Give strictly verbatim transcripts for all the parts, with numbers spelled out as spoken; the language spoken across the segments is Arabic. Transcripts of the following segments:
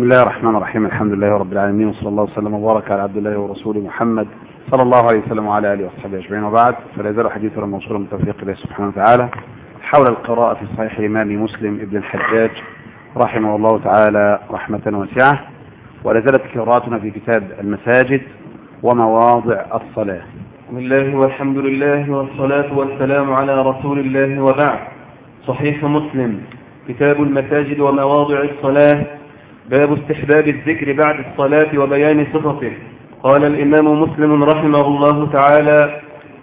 بسم الله الرحمن الرحيم. الحمد لله رب العالمين، وصلى الله وسلم وبارك على عبد الله ورسوله محمد صلى الله عليه وسلم وعلى اله وصحبه اجمعين، وبعد، فلا يزال حديثنا موصولا من توفيق الله سبحانه وتعالى حول القراءة في صحيح الإمام مسلم ابن الحجاج رحمه الله تعالى رحمة واسعة، ولا زالت قراءتنا في كتاب المساجد ومواضع الصلاة. بسم الله والحمد لله والصلاة والسلام على رسول الله، وبعد. صحيح مسلم، كتاب المساجد ومواضع الصلاة، باب استحباب الذكر بعد الصلاة وبيان صفته. قال الإمام مسلم رحمه الله تعالى: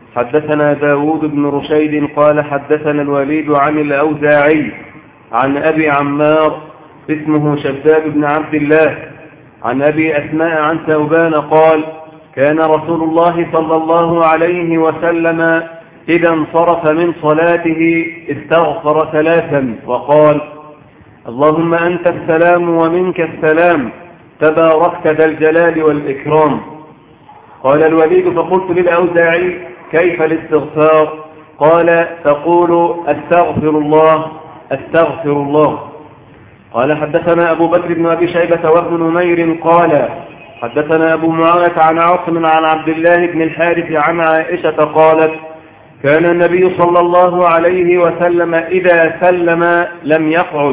حدثنا داود بن رشيد قال حدثنا الوليد عن الأوزاعي عن أبي عمار اسمه شداد بن عبد الله عن أبي أسماء عن ثوبان قال: كان رسول الله صلى الله عليه وسلم إذا انصرف من صلاته استغفر ثلاثا وقال: اللهم أنت السلام ومنك السلام تباركت ذا الجلال والإكرام. قال الوليد: فقلت للأوزاعي: كيف الاستغفار؟ قال: تقول استغفر الله استغفر الله. قال حدثنا أبو بكر بن أبي شيبة وابن نمير قال حدثنا أبو معاوية عن عاصم عن عبد الله بن الحارث عن عائشة قالت: كان النبي صلى الله عليه وسلم إذا سلم لم يقعد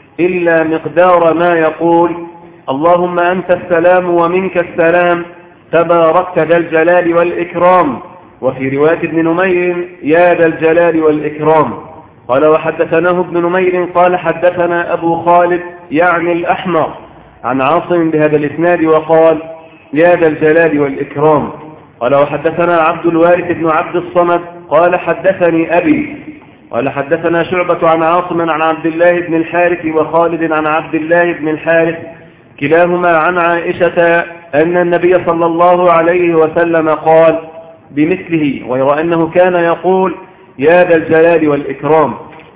إلا مقدار ما يقول: اللهم أنت السلام ومنك السلام تباركت ذا الجلال والإكرام. وفي رواية ابن نمير: يا ذا الجلال والإكرام. قال وحدثناه ابن نمير قال حدثنا أبو خالد يعني الأحمر عن عاصم بهذا الإسناد وقال: يا ذا الجلال والإكرام. قال وحدثنا عبد الوارث بن عبد الصمد قال حدثني أبي قال حدثنا شعبة عن عاصم عن عبد الله بن الحارث وخالد عن عبد الله بن الحارث كلاهما عن عائشة أن النبي صلى الله عليه وسلم قال بمثله، غير أنه كان يقول: يا ذا الجلال والإكرام.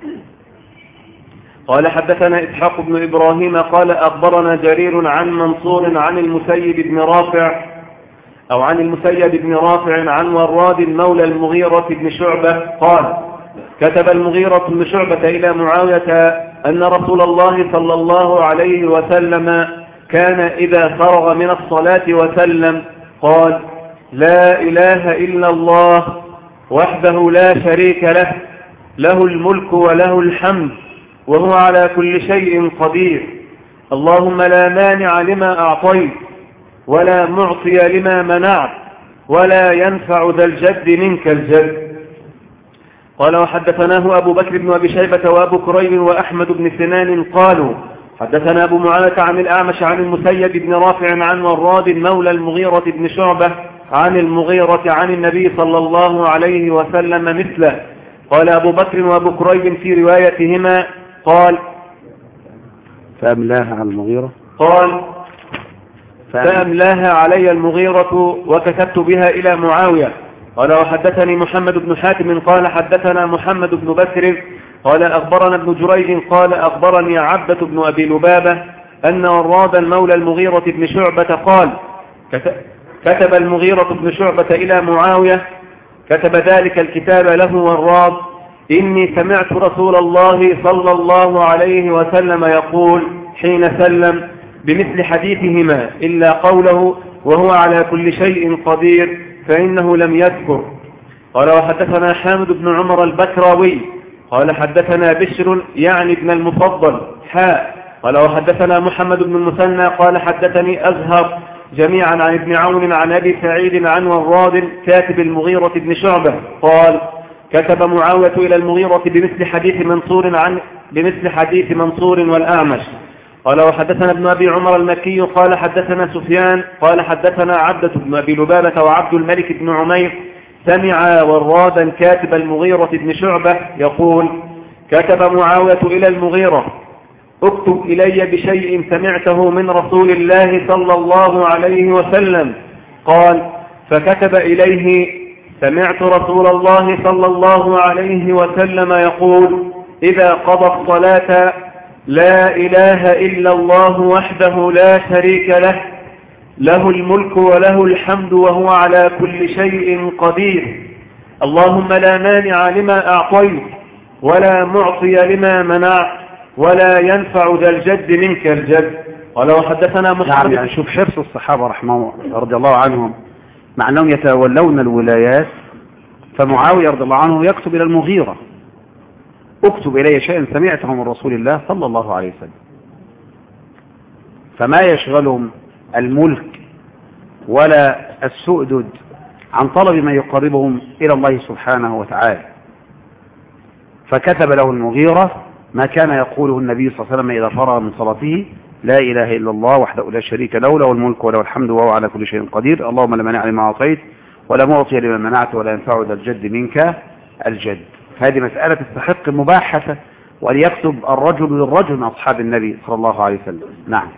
قال حدثنا إسحاق بن إبراهيم قال أخبرنا جرير عن منصور عن المسيب بن رافع أو عن المسيب بن رافع عن وراد مولى المغيرة بن شعبة قال: كتب المغيرة بن شعبة إلى معاوية أن رسول الله صلى الله عليه وسلم كان إذا فرغ من الصلاة وسلم قال: لا إله إلا الله وحده لا شريك له، له الملك وله الحمد وهو على كل شيء قدير، اللهم لا مانع لما أعطيت ولا معطي لما منعت ولا ينفع ذا الجد منك الجد. قال وحدثناه أبو بكر بن أبي شيبة وأبو كريب وأحمد بن سنان قالوا حدثنا أبو معاوية عن الأعمش عن المسيب بن رافع عن وراد مولى المغيرة بن شعبة عن المغيرة عن النبي صلى الله عليه وسلم مثله. قال أبو بكر وأبو كريب في روايتهما قال: فأملاها على المغيرة قال فأملاها علي المغيرة وكتبت بها إلى معاوية. قال وحدثني محمد بن حاتم قال حدثنا محمد بن بكر قال أخبرنا ابن جريج قال أخبرني عبدة بن أبي لبابة أن وراد مولى المغيرة بن شعبة قال: كتب المغيرة بن شعبة إلى معاوية، كتب ذلك الكتاب له وراد: إني سمعت رسول الله صلى الله عليه وسلم يقول حين سلم بمثل حديثهما إلا قوله وهو على كل شيء قدير فإنه لم يذكر. قال وحدثنا حامد بن عمر البكراوي قال حدثنا بشر يعني ابن المفضل حاء. قال وحدثنا محمد بن المثنى قال حدثني أزهر جميعا عن ابن عون عن أبي سعيد عن وراد كاتب المغيرة بن شعبة قال: كتب معاوية إلى المغيرة بمثل حديث منصور عن بمثل حديث منصور والأعمش. قال وحدثنا ابن أبي عمر المكي قال حدثنا سفيان قال حدثنا عبدة بن أبي لبابة وعبد الملك بن عمير سمع ورادا كاتب المغيرة بن شعبة يقول: كتب معاوية إلى المغيرة: اكتب إلي بشيء سمعته من رسول الله صلى الله عليه وسلم. قال: فكتب إليه: سمعت رسول الله صلى الله عليه وسلم يقول: إذا قضى الصلاة لا إله إلا الله وحده لا شريك له، له الملك وله الحمد وهو على كل شيء قدير، اللهم لا مانع لما أعطيت ولا معطي لما منعت ولا ينفع ذا الجد منك الجد. قال وحدثنا محمد. نعم، يعني شوف حرص الصحابة رحمه رضي الله عنهم، مع أنهم يتولون الولايات، فمعاوية رضي الله عنه يكتب إلى المغيرة: اكتب إلي شيئا سمعته من رسول الله صلى الله عليه وسلم. فما يشغلهم الملك ولا السؤدد عن طلب ما يقربهم إلى الله سبحانه وتعالى. فكتب له المغيرة ما كان يقوله النبي صلى الله عليه وسلم إذا فرغ من صلاته: لا إله إلا الله وحده لا شريك له، له الملك وله الحمد وهو على كل شيء قدير، اللهم لا مانع لما أعطيت ولا معطي لما منعت ولا ينفع ذا الجد منك الجد. هذه مسألة تستحق المباحثة، وأن يكتب الرجل للرجل من أصحاب النبي صلى الله عليه وسلم. نعم.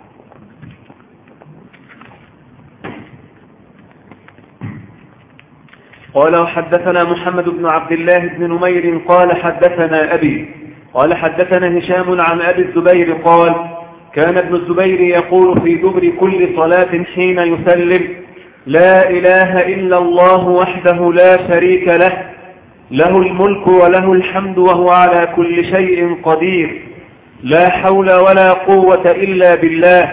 قال وحدثنا محمد بن عبد الله بن نمير قال حدثنا أبي قال حدثنا هشام عن أبي الزبير قال: كان ابن الزبير يقول في دبر كل صلاة حين يسلم: لا إله إلا الله وحده لا شريك له، له الملك وله الحمد وهو على كل شيء قدير، لا حول ولا قوة إلا بالله،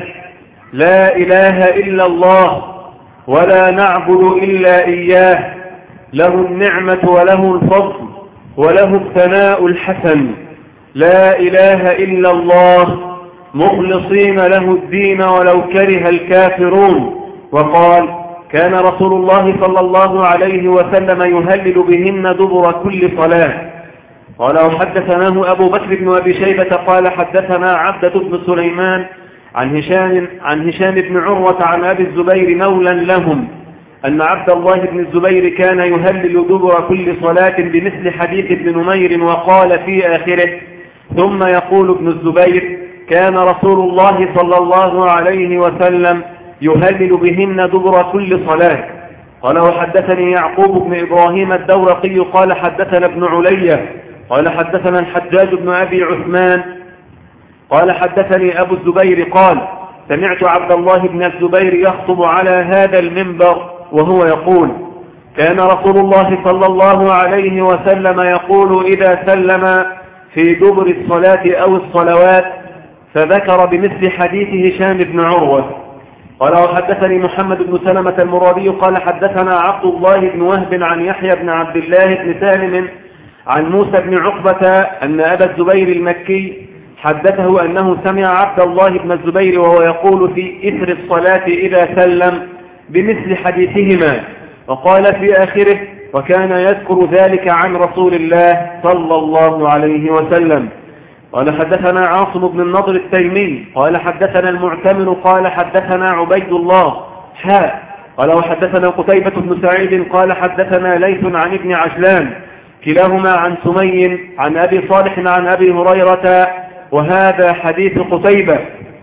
لا إله إلا الله ولا نعبد إلا إياه، له النعمة وله الفضل وله الثناء الحسن، لا إله إلا الله مخلصين له الدين ولو كره الكافرون. وقال: كان رسول الله صلى الله عليه وسلم يهلل بهن دبر كل صلاة. قال وحدثناه أبو بكر بن أبي شيبة قال حدثنا عبدة بن سليمان عن هشام, عن هشام بن عروة عن أبي الزبير مولى لهم أن عبد الله بن الزبير كان يهلل دبر كل صلاة بمثل حديث ابن نمير، وقال في آخره: ثم يقول ابن الزبير: كان رسول الله صلى الله عليه وسلم يهلل بهن دبر كل صلاة. قال وحدثني يعقوب بن إبراهيم الدورقي قال حدثنا ابن علية قال حدثنا الحجاج بن أبي عثمان قال حدثني أبو الزبير قال: سمعت عبد الله بن الزبير يخطب على هذا المنبر وهو يقول: كان رسول الله صلى الله عليه وسلم يقول إذا سلم في دبر الصلاة أو الصلوات، فذكر بمثل حديث هشام بن عروة. قال وحدثني محمد بن سلمة المرادي قال حدثنا عبد الله بن وهب عن يحيى بن عبد الله بن سالم عن موسى بن عقبة أن أبا الزبير المكي حدثه أنه سمع عبد الله بن الزبير وهو يقول في إثر الصلاة إذا سلم بمثل حديثهما، وقال في آخره: وكان يذكر ذلك عن رسول الله صلى الله عليه وسلم. قال حدثنا عاصم بن النضر التيمي قال حدثنا المعتمر قال حدثنا عبيد الله حاء قال وحدثنا قتيبة بن سعيد قال حدثنا ليث عن ابن عجلان كلاهما عن سمي عن أبي صالح عن أبي هريرة. وهذا حديث قتيبة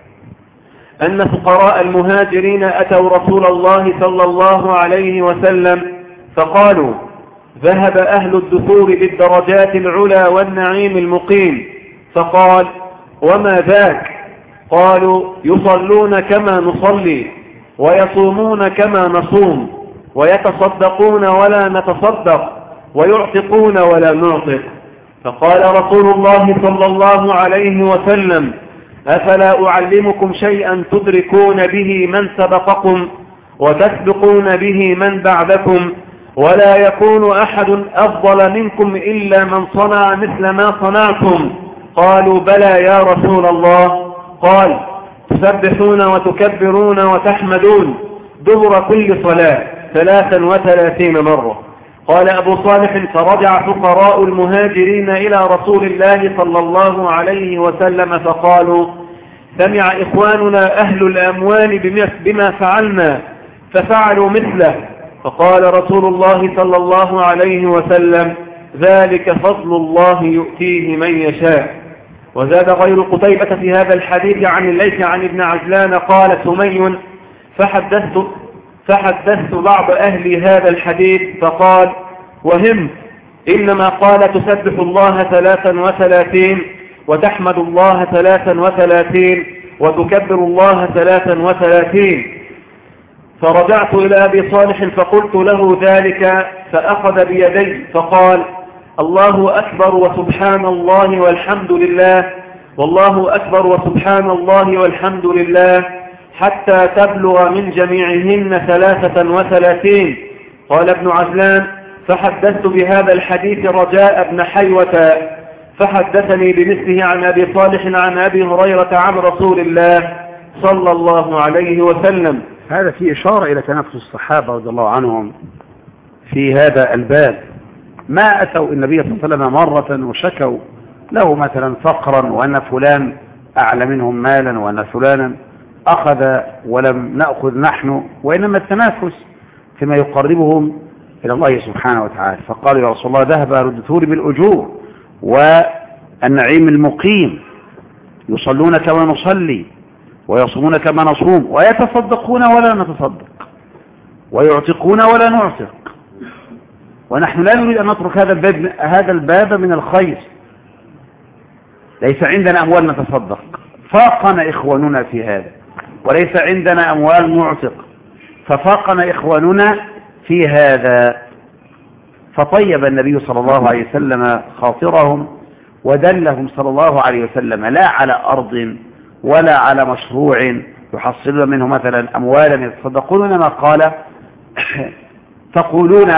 أن فقراء المهاجرين أتوا رسول الله صلى الله عليه وسلم فقالوا: ذهب أهل الدثور بالدرجات العلى والنعيم المقيم. فقال: وما ذاك؟ قالوا: يصلون كما نصلي ويصومون كما نصوم ويتصدقون ولا نتصدق ويعتقون ولا نعتق. فقال رسول الله صلى الله عليه وسلم: أفلا أعلمكم شيئا تدركون به من سبقكم وتسبقون به من بعدكم، ولا يكون أحد أفضل منكم إلا من صنع مثل ما صنعتم؟ قالوا: بلى يا رسول الله. قال: تسبحون وتكبرون وتحمدون دبر كل صلاة ثلاثا وثلاثين مرة. قال أبو صالح: فرجع فقراء المهاجرين إلى رسول الله صلى الله عليه وسلم فقالوا: سمع إخواننا أهل الأموال بما فعلنا ففعلوا مثله. فقال رسول الله صلى الله عليه وسلم: ذلك فضل الله يؤتيه من يشاء. وزاد غير قتيبة في هذا الحديث عن الليث عن ابن عجلان قال سمي: فحدثت, فحدثت بعض أهل هذا الحديث فقال: وهم إنما قال تسبح الله ثلاثا وثلاثين وتحمد الله ثلاثا وثلاثين وتكبر الله ثلاثا وثلاثين. فرجعت إلى أبي صالح فقلت له ذلك فأخذ بيدي فقال: الله أكبر وسبحان الله والحمد لله، والله أكبر وسبحان الله والحمد لله، حتى تبلغ من جميعهن ثلاثة وثلاثين. قال ابن عجلان: فحدثت بهذا الحديث رجاء بن حيوة فحدثني بمثله عن أبي صالح عن أبي هريرة عن رسول الله صلى الله عليه وسلم. هذا في إشارة إلى تنافس الصحابة رضي الله عنهم في هذا الباب. ما أتوا النبي صلى الله عليه وسلم مرة وشكوا له مثلا فقرا وأن فلان أعلى منهم مالا وأن فلانا أخذ ولم نأخذ نحن، وإنما التنافس فيما يقربهم إلى الله سبحانه وتعالى. فقالوا: يا رسول الله، ذهب أهل الدثور بالأجور والنعيم المقيم، يصلون كما نصلي ويصومون كما نصوم ويتصدقون ولا نتصدق ويعتقون ولا نعتق، ونحن لا نريد أن نترك هذا الباب هذا الباب من الخير. ليس عندنا أموال نتصدق، فاقنا إخواننا في هذا، وليس عندنا أموال نعتق، ففاقنا إخواننا في هذا. فطيب النبي صلى الله عليه وسلم خاطرهم ودلهم صلى الله عليه وسلم لا على أرض ولا على مشروع يحصلون منه مثلا أموالا يتصدقون، إنما قال: تقولون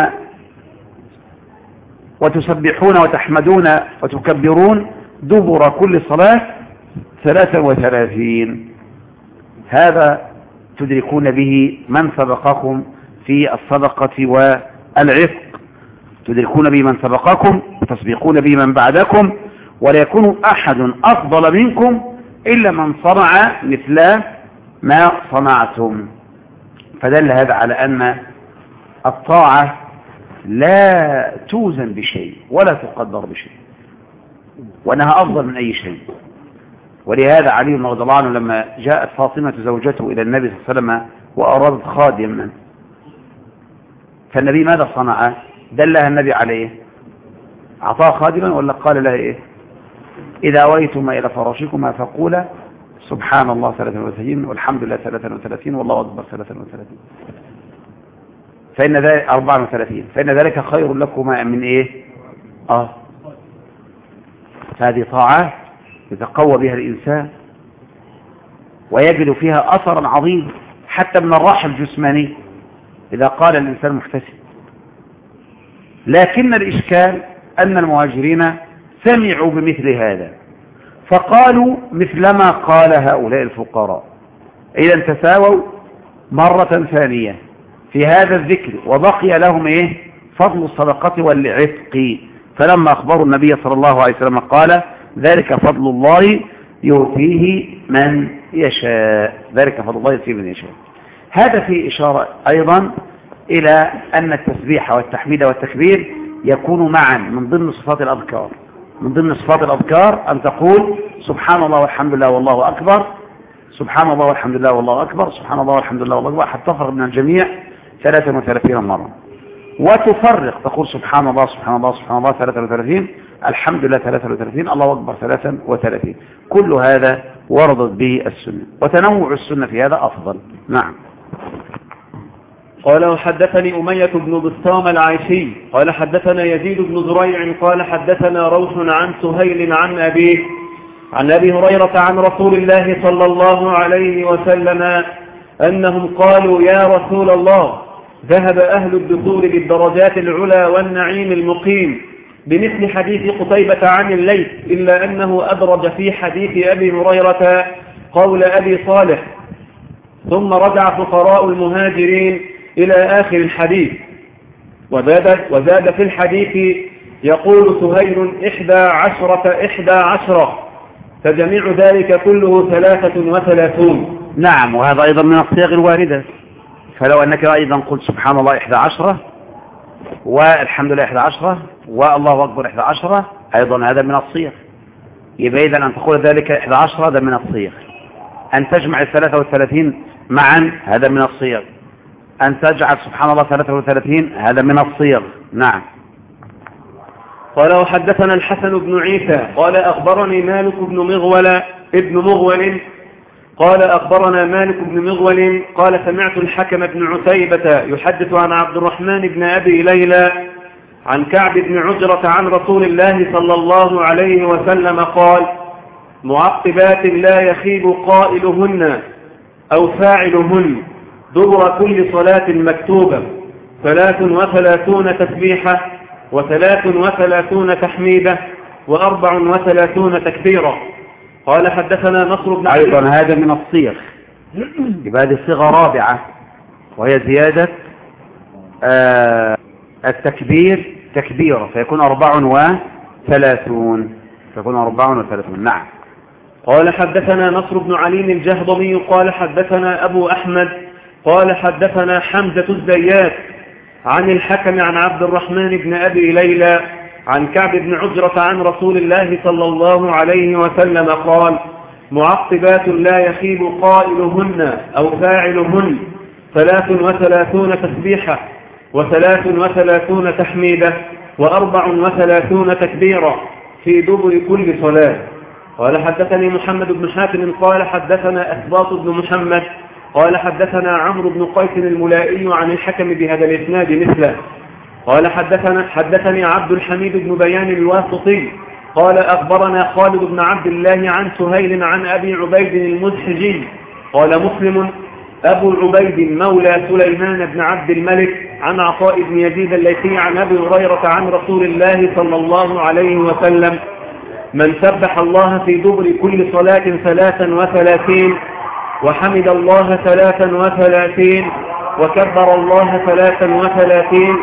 وتسبحون وتحمدون وتكبرون دبر كل صلاة ثلاثا وثلاثين. هذا تدركون به من سبقكم في الصدقة والعتق، تدركون به من سبقكم وتسبقون به من بعدكم، ولا يكون أحد أفضل منكم إلا من صنع مثل ما صنعتم. فدل هذا على أن الطاعة لا توزن بشيء ولا تقدر بشيء، وأنها أفضل من أي شيء. ولهذا علي رضي الله عنه لما جاءت فاطمة زوجته إلى النبي صلى الله عليه وسلم وأرادت خادما، فالنبي ماذا صنع؟ دلها النبي عليه، أعطاها خادما ولا قال لها إيه؟ إذا أويتما إلى فراشكما فقولا سبحان الله ثلاثة وثلاثين والحمد لله ثلاثة وثلاثين والله أكبر ثلاثة وثلاثين فإن ذلك أربعة وثلاثين فإن ذلك خير لكما من إيه؟ آه هذه طاعة يتقوى بها الإنسان ويجد فيها أثرا عظيم حتى من الراحة الجسمانية إذا قال الإنسان محتسب. لكن الإشكال أن المهاجرين سمعوا بمثل هذا فقالوا مثلما قال هؤلاء الفقراء، إذا تساووا مرة ثانية في هذا الذكر، وبقي لهم إيه؟ فضل الصدقة والعتق. فلما أخبروا النبي صلى الله عليه وسلم قال: ذلك فضل الله يؤتيه من يشاء، ذلك فضل الله يؤتيه من يشاء. هذا فيه إشارة أيضا إلى أن التسبيح والتحميد والتكبير يكون معا من ضمن صفات الأذكار. من ضمن صفات الأذكار أن تقول سبحان الله والحمد لله والله أكبر، سبحان الله والحمد لله والله أكبر، سبحان الله والحمد لله والله أكبر، حتى تفرغ من الجميع ثلاثة وثلاثين مرة، وتفرق تقول سبحان الله سبحان الله سبحان الله ثلاثة وثلاثين، الحمد لله ثلاثة وثلاثين، الله أكبر ثلاثة وثلاثين. كل هذا وردت به السنة، وتنوع السنة في هذا أفضل. نعم. قال: وحدثني أمية بن بسطام العيشي قال حدثنا يزيد بن زريع قال حدثنا روح عن سهيل عن أبيه عن أبي هريرة عن رسول الله صلى الله عليه وسلم أنهم قالوا: يا رسول الله، ذهب أهل الدثور بالدرجات العلى والنعيم المقيم بمثل حديث قتيبة عن الليث، إلا أنه أدرج في حديث أبي هريرة قول أبي صالح، ثم رجع فقراء المهاجرين إلى آخر الحديث. وزاد, وزاد في الحديث يقول سهيل إحدى عشرة إحدى عشرة، فجميع ذلك كله ثلاثة وثلاثون. نعم، وهذا أيضا من الصيغ الواردة. فلو أنك أيضا قلت سبحان الله إحدى عشرة والحمد لله إحدى عشرة والله أكبر إحدى عشرة، أيضا هذا من الصيغ. يبقى إذن أن تقول ذلك إحدى عشرة هذا من الصيغ. أن تجمع الثلاثة والثلاثين معا هذا من الصيغ. أن تجعل سبحان الله ثلاثة وثلاثين هذا من الصيغ. نعم. قال: وحدثنا الحسن بن عيسى قال أخبرني مالك بن مغول ابن مغول قال أخبرنا مالك بن مغول قال سمعت الحكم بن عتيبة يحدث عن عبد الرحمن بن أبي ليلى عن كعب بن عجرة عن رسول الله صلى الله عليه وسلم قال: معقبات لا يخيب قائلهن أو فاعلهن دبر كل صلاة مكتوبة ثلاث وثلاثون تسبيحة وثلاث وثلاثون تحميدة وأربع وثلاثون تكبيرة. قال حدثنا نصر بن أيضا هذا من الصيغ، يبقى هذه صيغة رابعة وهي زيادة آه التكبير تكبيرة فيكون أربع وثلاثون فيكون أربع وثلاثون. نعم. قال حدثنا نصر بن علي الجهضمي قال حدثنا أبو أحمد قال حدثنا حمزة الزيات عن الحكم عن عبد الرحمن بن أبي ليلى عن كعب بن عجرة عن رسول الله صلى الله عليه وسلم قال معقبات لا يخيب قائلهن أو فاعلهن ثلاث وثلاثون تسبيحة وثلاث وثلاثون تحميدة وأربع وثلاثون تكبيرة في دبر كل صلاة. قال حدثني محمد بن حاتم قال حدثنا أثباط بن محمد قال حدثنا عمرو بن قيس الملائي عن الحكم بهذا الإسناد مثله. قال حدثنا حدثني عبد الحميد بن بيان الواسطي قال أخبرنا خالد بن عبد الله عن سهيل عن أبي عبيد المزحجي قال مسلم أبو عبيد مولى سليمان بن عبد الملك عن عطاء بن يزيد الليثي عن أبي هريرة عن رسول الله صلى الله عليه وسلم من سبح الله في دبر كل صلاة ثلاثا وثلاثين وحمد الله ثلاثا وثلاثين وكبر الله ثلاثا وثلاثين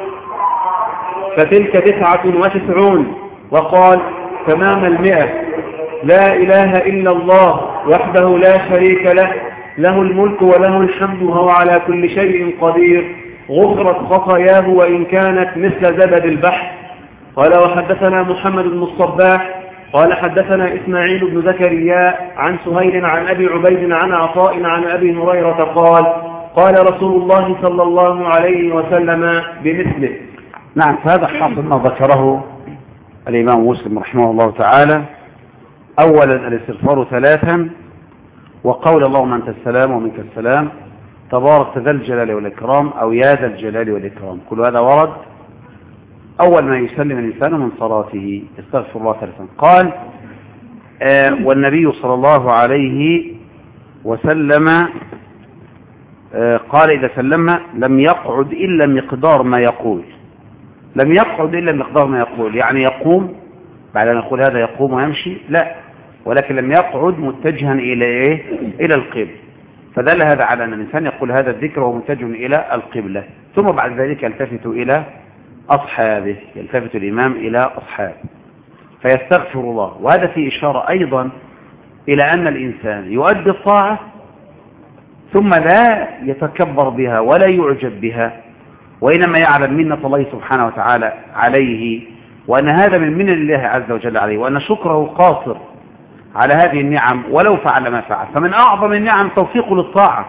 فتلك تسعة وتسعون. وقال تمام المئة لا إله إلا الله وحده لا شريك له له الملك وله الحمد وهو على كل شيء قدير غفرت خطاياه وإن كانت مثل زبد البحر. قال وحدثنا محمد بن الصباح قال حدثنا إسماعيل بن زكريا عن سهيل عن أبي عبيد عن عطاء عن أبي هريرة قال قال رسول الله صلى الله عليه وسلم بمثله. نعم. فهذا حاصل ما ذكره الإمام مسلم رحمه الله تعالى. أولا الاستغفار ثلاثا وقول اللهم أنت السلام ومنك السلام تبارك ذا الجلال والإكرام أو يا ذا الجلال والإكرام. كل هذا ورد أول ما يسلم الإنسان من صلاته استغفر الله ثلاثا. قال آه والنبي صلى الله عليه وسلم آه قال إذا سلم لم يقعد إلا مقدار ما يقول لم يقعد إلا مقدار ما يقول يعني يقوم بعد أن يقول هذا يقوم ويمشي لا ولكن لم يقعد متجها إلى إيه؟ إلى القبلة. فدل هذا على أن الإنسان يقول هذا الذكر وهو متجه إلى القبلة ثم بعد ذلك يلتفت إلى أصحابه يلتفت الإمام إلى أصحابه فيستغفر الله. وهذا فيه إشارة أيضا إلى أن الإنسان يؤدي الطاعة ثم لا يتكبر بها ولا يعجب بها وإنما يعلم منة الله سبحانه وتعالى عليه وأن هذا من منن الله عز وجل عليه وأن شكره قاصر على هذه النعم ولو فعل ما فعل. فمن أعظم النعم توفيق للطاعة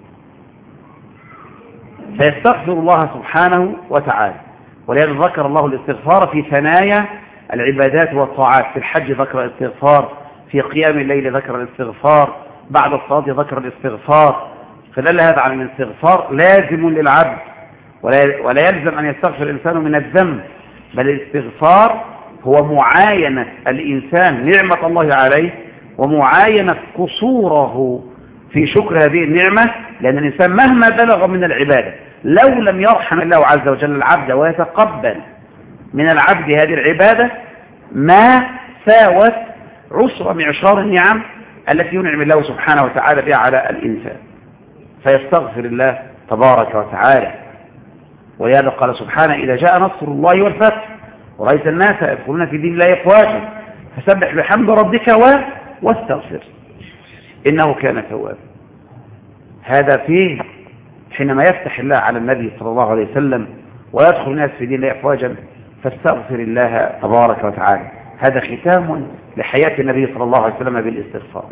فيستغفر الله سبحانه وتعالى. ولهذا ذكر الله الاستغفار في ثنايا العبادات والطاعات. في الحج ذكر الاستغفار في قيام الليل ذكر الاستغفار بعد الصلاة ذكر الاستغفار. فدل هذا على أن الاستغفار لازم للعبد ولا يلزم أن يستغفر الإنسان من الذنب بل الاستغفار هو معاينة الإنسان نعمة الله عليه ومعاينة قصوره في شكر هذه النعمة لأن الإنسان مهما بلغ من العبادة لو لم يرحم الله عز وجل العبد ويتقبل من العبد هذه العبادة ما ساوت عسر معشار النعم التي ينعم الله سبحانه وتعالى بها على الإنسان فيستغفر الله تبارك وتعالى. ولهذا قال سبحانه إذا جاء نصر الله والفتح ورأيت الناس يدخلون في دين الله أفواجا فسبح بحمد ربك و... واستغفر إنه كان توابا. هذا فيه حينما يفتح الله على النبي صلى الله عليه وسلم ويدخل الناس في دين الله أفواجا فاستغفر الله تبارك وتعالى. هذا ختام لحياة النبي صلى الله عليه وسلم بالاستغفار.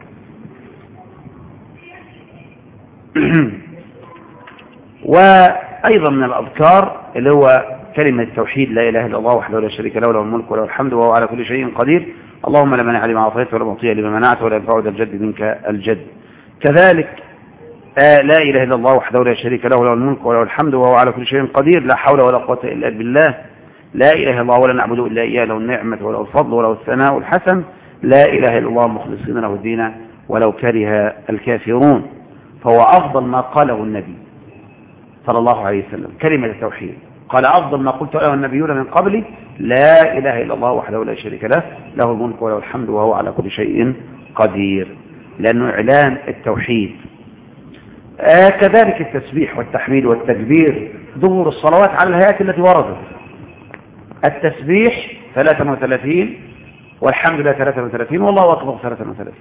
وأيضا من الأذكار اللي هو كلمة التوحيد لا إله إلا الله وحده لا شريك له له الملك وله الحمد وهو على كل شيء قدير اللهم لا مانع لما أعطيت ولا معطي لما منعت ولا ينفع ذا الجد منك الجد. كذلك آه لا إله إلا الله وحده لا شريك له له الملك وله الحمد وهو على كل شيء قدير لا حول ولا قوة إلا بالله. لا إله إلا الله ولا نعبد إلا إياه له النعمة وله الفضل وله الثناء الحسن. لا إله إلا الله مخلصين له الدين ولو كره الكافرون. فهو أفضل ما قاله النبي صلى الله عليه وسلم، كلمة التوحيد. قال أفضل ما قلت له النبيون من قبلي لا إله إلا الله وحده لا شريك له، له الملك وله الحمد وهو على كل شيء قدير، لأنه إعلان التوحيد. آه كذلك التسبيح والتحميد والتكبير ظهور الصلوات على الهيئات التي وردت. التسبيح ثلاثة وثلاثين والحمد لله ثلاثة وثلاثين والله أكبر ثلاثة وثلاثين،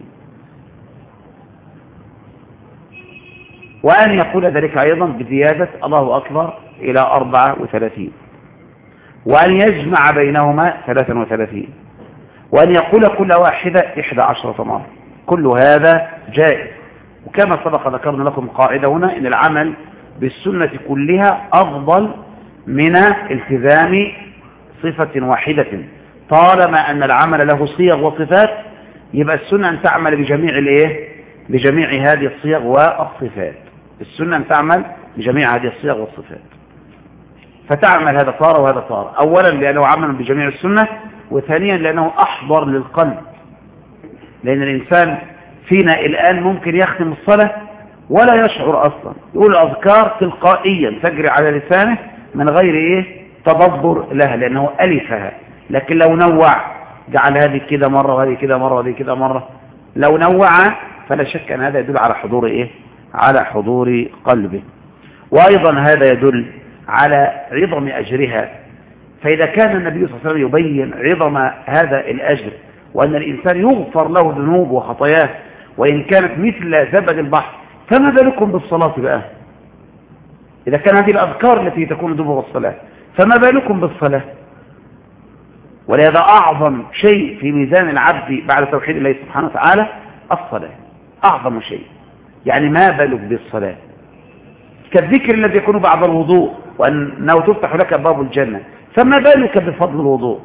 وأن يقول ذلك أيضا بزيادة الله أكبر إلى أربعة وثلاثين، وأن يجمع بينهما ثلاثة وثلاثين، وأن يقول كل واحدة إحدى عشرة مرة. كل هذا جائز، وكما سبق ذكرنا لكم قاعدة هنا إن العمل بالسنة كلها أفضل من التزام صفة واحدة، طالما أن العمل له صيغ وصفات يبقى السنة أن تعمل بجميع الإيه؟ بجميع هذه الصيغ والصفات. السنة أن تعمل بجميع هذه الصيغ والصفات، فتعمل هذا طار وهذا طار، أولا لأنه عمل بجميع السنة، وثانيا لأنه أحضر للقلب، لأن الإنسان فينا الآن ممكن يختم الصلاة ولا يشعر أصلا، يقول الأذكار تلقائيا تجري على لسانه من غير إيه تدبر لها، لأنه ألفها. لكن لو نوع جعل هذه كده مرة وهذه كده مرة وهذه كده مرة، لو نوع فلا شك أن هذا يدل على حضور إيه على حضور قلبه. وأيضا هذا يدل على عظم أجرها، فإذا كان النبي صلى الله عليه وسلم يبين عظم هذا الأجر، وأن الإنسان يغفر له ذنوب وخطاياه وإن كانت مثل زبد البحر، فما بالكم بالصلاة بقى؟ إذا كان هذه الأذكار التي تكون دبر الصلاة، فما بالكم بالصلاة؟ ولهذا أعظم شيء في ميزان العبد بعد توحيد الله سبحانه وتعالى الصلاة، أعظم شيء. يعني ما بالك بالصلاة؟ كالذكر الذي يكون بعد الوضوء وأنه تفتح لك باب الجنة، فما بالك بفضل الوضوء؟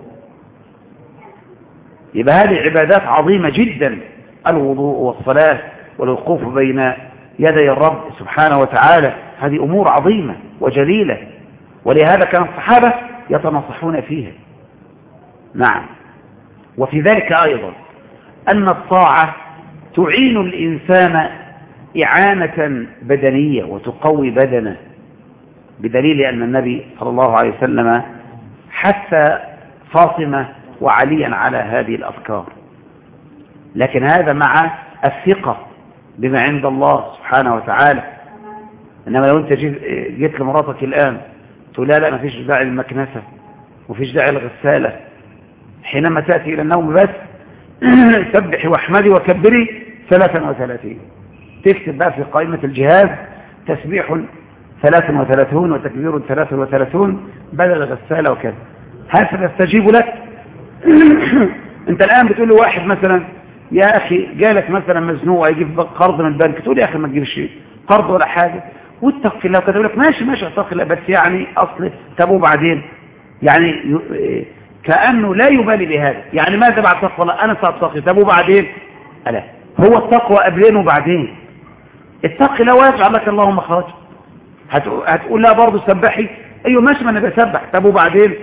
يبقى هذه عبادات عظيمة جدا، الوضوء والصلاة والوقوف بين يدي الرب سبحانه وتعالى، هذه أمور عظيمة وجليلة، ولهذا كان الصحابة يتنصحون فيها. نعم. وفي ذلك أيضا أن الطاعة تعين الإنسان إعانة بدنية وتقوي بدنه، بدليل أن النبي صلى الله عليه وسلم حث فاطمة وعليا على هذه الأفكار، لكن هذا مع الثقة بما عند الله سبحانه وتعالى. إنما لو أنت جيت لمراتك الآن تقول لا لا ما فيش داعي للمكنسة وفيش داعي للغسالة، حينما تأتي إلى النوم بس سبحي واحمدي وكبري ثلاثا وثلاثين، تكتب بقى في قائمة الجهاز تسبيح ثلاثا وثلاثون وتكبير ثلاثا وثلاثون بدل الغسالة وكذا، هل ستستجيب لك؟ انت الآن بتقول له واحد مثلا يا أخي جالك مثلا مزنوق يجيب قرض من البنك، تقول يا أخي ما تجيبش قرض ولا حاجة واتق الله وكذا، يقول لك ماشي ماشي اتق الله، بس يعني أصل تبوا بعدين، يعني كأنه لا يبالي بهذا، يعني ماذا بعد تقوى الله؟ أنا سأتقي تبوا بعدين، ألا هو التقوى قبلين وبعدين، اتق الله ويجعل لك اللهم خرج. هتقول لا برضه سبحي، ايوه ماشي ما انا بسبح، طب وبعدين؟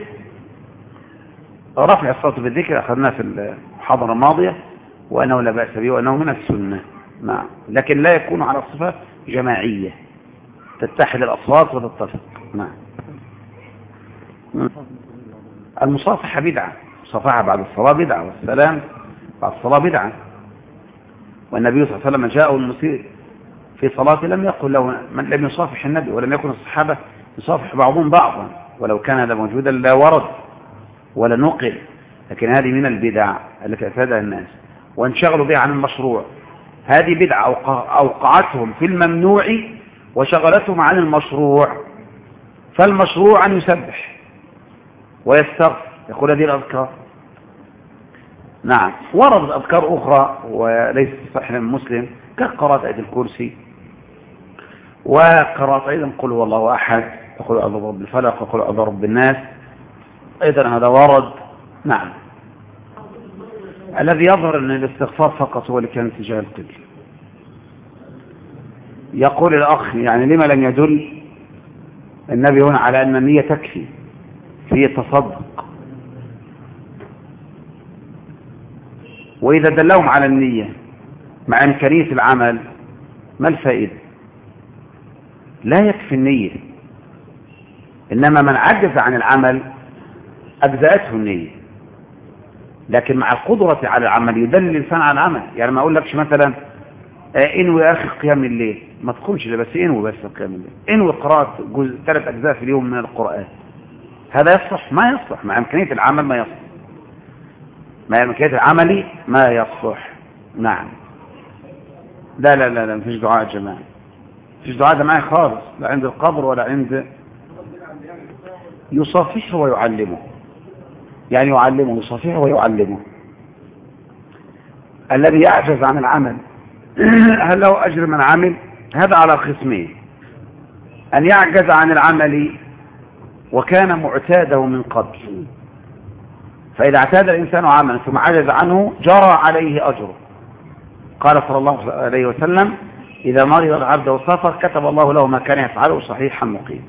رفع الصوت بالذكر اخذناه في المحاضره الماضيه، وانه لا باس به وانه من السنه. نعم، لكن لا يكون على صفه جماعيه تتحد الاصوات وتتفق. نعم. المصافحه بدعه، المصافحه بعد الصلاه بدعه، والسلام بعد الصلاه بدعه. والنبي صلى الله عليه وسلم جاءه المسيء في صلاته لم يقل له من لم يصافح النبي، ولم يكن الصحابة يصافح بعضهم بعضا، ولو كان هذا موجودا لا ورد ولا نقل، لكن هذه من البدع التي اعتادها الناس وانشغلوا بها عن المشروع. هذه بدعة أوقعتهم في الممنوع وشغلتهم عن المشروع، فالمشروع أن يسبح ويستغفر يقول هذه الأذكار. نعم، وردت أذكار أخرى وليس صحيح مسلم كقراءة آية الكرسي، وقراءة أيضا قل هو الله أحد، وقل أعوذ برب الفلق، وقل أعوذ برب الناس، أيضا هذا ورد. نعم. الذي يظهر أن الاستغفار فقط هو اللي كان تجاه القبلة. يقول الأخ يعني لما لم يدل النبي هنا على أن النية تكفي في تصدق؟ وإذا دلهم على النية مع إمكانية العمل ما الفائدة؟ لا يكفي النية، إنما من عجز عن العمل أجزأته النية، لكن مع القدرة على العمل يدل الإنسان على العمل. يعني ما أقول لكش مثلا انوي يا أخي قيام الليل، ما تقولش لا، بس انوي بس قيام الليل، انوي قراءة جزء ثلاث أجزاء في اليوم من القرآن، هذا يصلح؟ ما يصلح، مع إمكانية العمل ما يصلح، مع إمكانية العمل ما يصلح. نعم. لا لا لا لا مفيش دعاء جماعي، مفيش دعاء جماعي خالص، لا عند القبر ولا عند. يصافحه ويعلمه، يعني يعلمه، يصافحه ويعلمه. الذي يعجز عن العمل هل له أجر من عمل؟ هذا على قسمين: أن يعجز عن العمل وكان معتاده من قبل، فإذا اعتاد الإنسان عملا ثم عجز عنه جرى عليه أجره. قال صلى الله عليه وسلم: إذا مرض العبد وسافر كتب الله له ما كان يفعله صحيحا مقيم.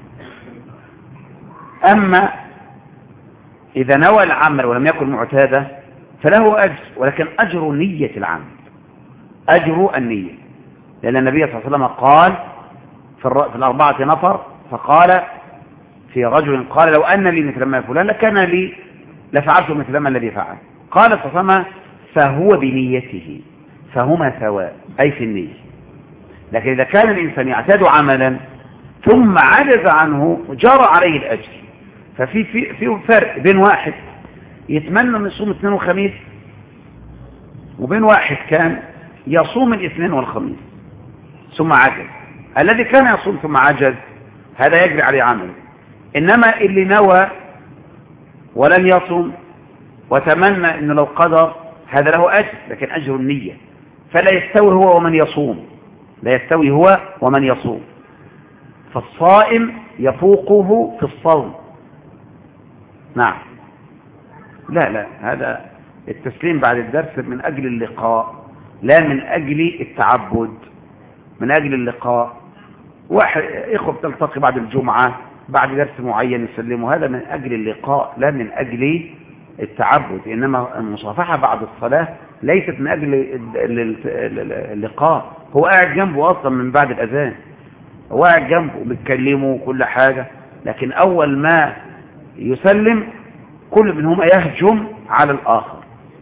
أما إذا نوى العمل ولم يكن معتادا فله أجر، ولكن أجر نية العمل، أجر النية، لأن النبي صلى الله عليه وسلم قال في الأربعة نفر، فقال في رجل قال: لو أن لي مثل ما فلان لكان لي لفعلت مثل ما الذي فعل. قال صلى الله عليه وسلم: فهو بنيته، فهما سواء، أي في النية. لكن إذا كان الإنسان يعتاد عملا ثم عجز عنه جرى عليه الأجر. ففي في في فرق بين واحد يتمنى من يصوم اثنين وخميس وبين واحد كان يصوم الاثنين والخميس ثم عجز. الذي كان يصوم ثم عجز هذا يجري عليه عمله، إنما اللي نوى ولن يصوم وتمنى إنه لو قدر هذا له أجر، لكن أجر النية، فلا يستوي هو ومن يصوم، لا يستوي هو ومن يصوم. فالصائم يفوقه في الصوم. نعم. لا لا هذا التسليم بعد الدرس من أجل اللقاء، لا من أجل التعبد، من أجل اللقاء. واحد إخوة تلتقي بعد الجمعة بعد درس معين يسلموا، هذا من أجل اللقاء لا من أجل التعبد. إنما المصافحة بعد الصلاة ليست من أجل اللقاء، هو قاعد جنبه أصلا من بعد الأذان، هو قاعد جنبه بيتكلموا كل حاجة، لكن أول ما يسلم كل منهما يهجم على الآخر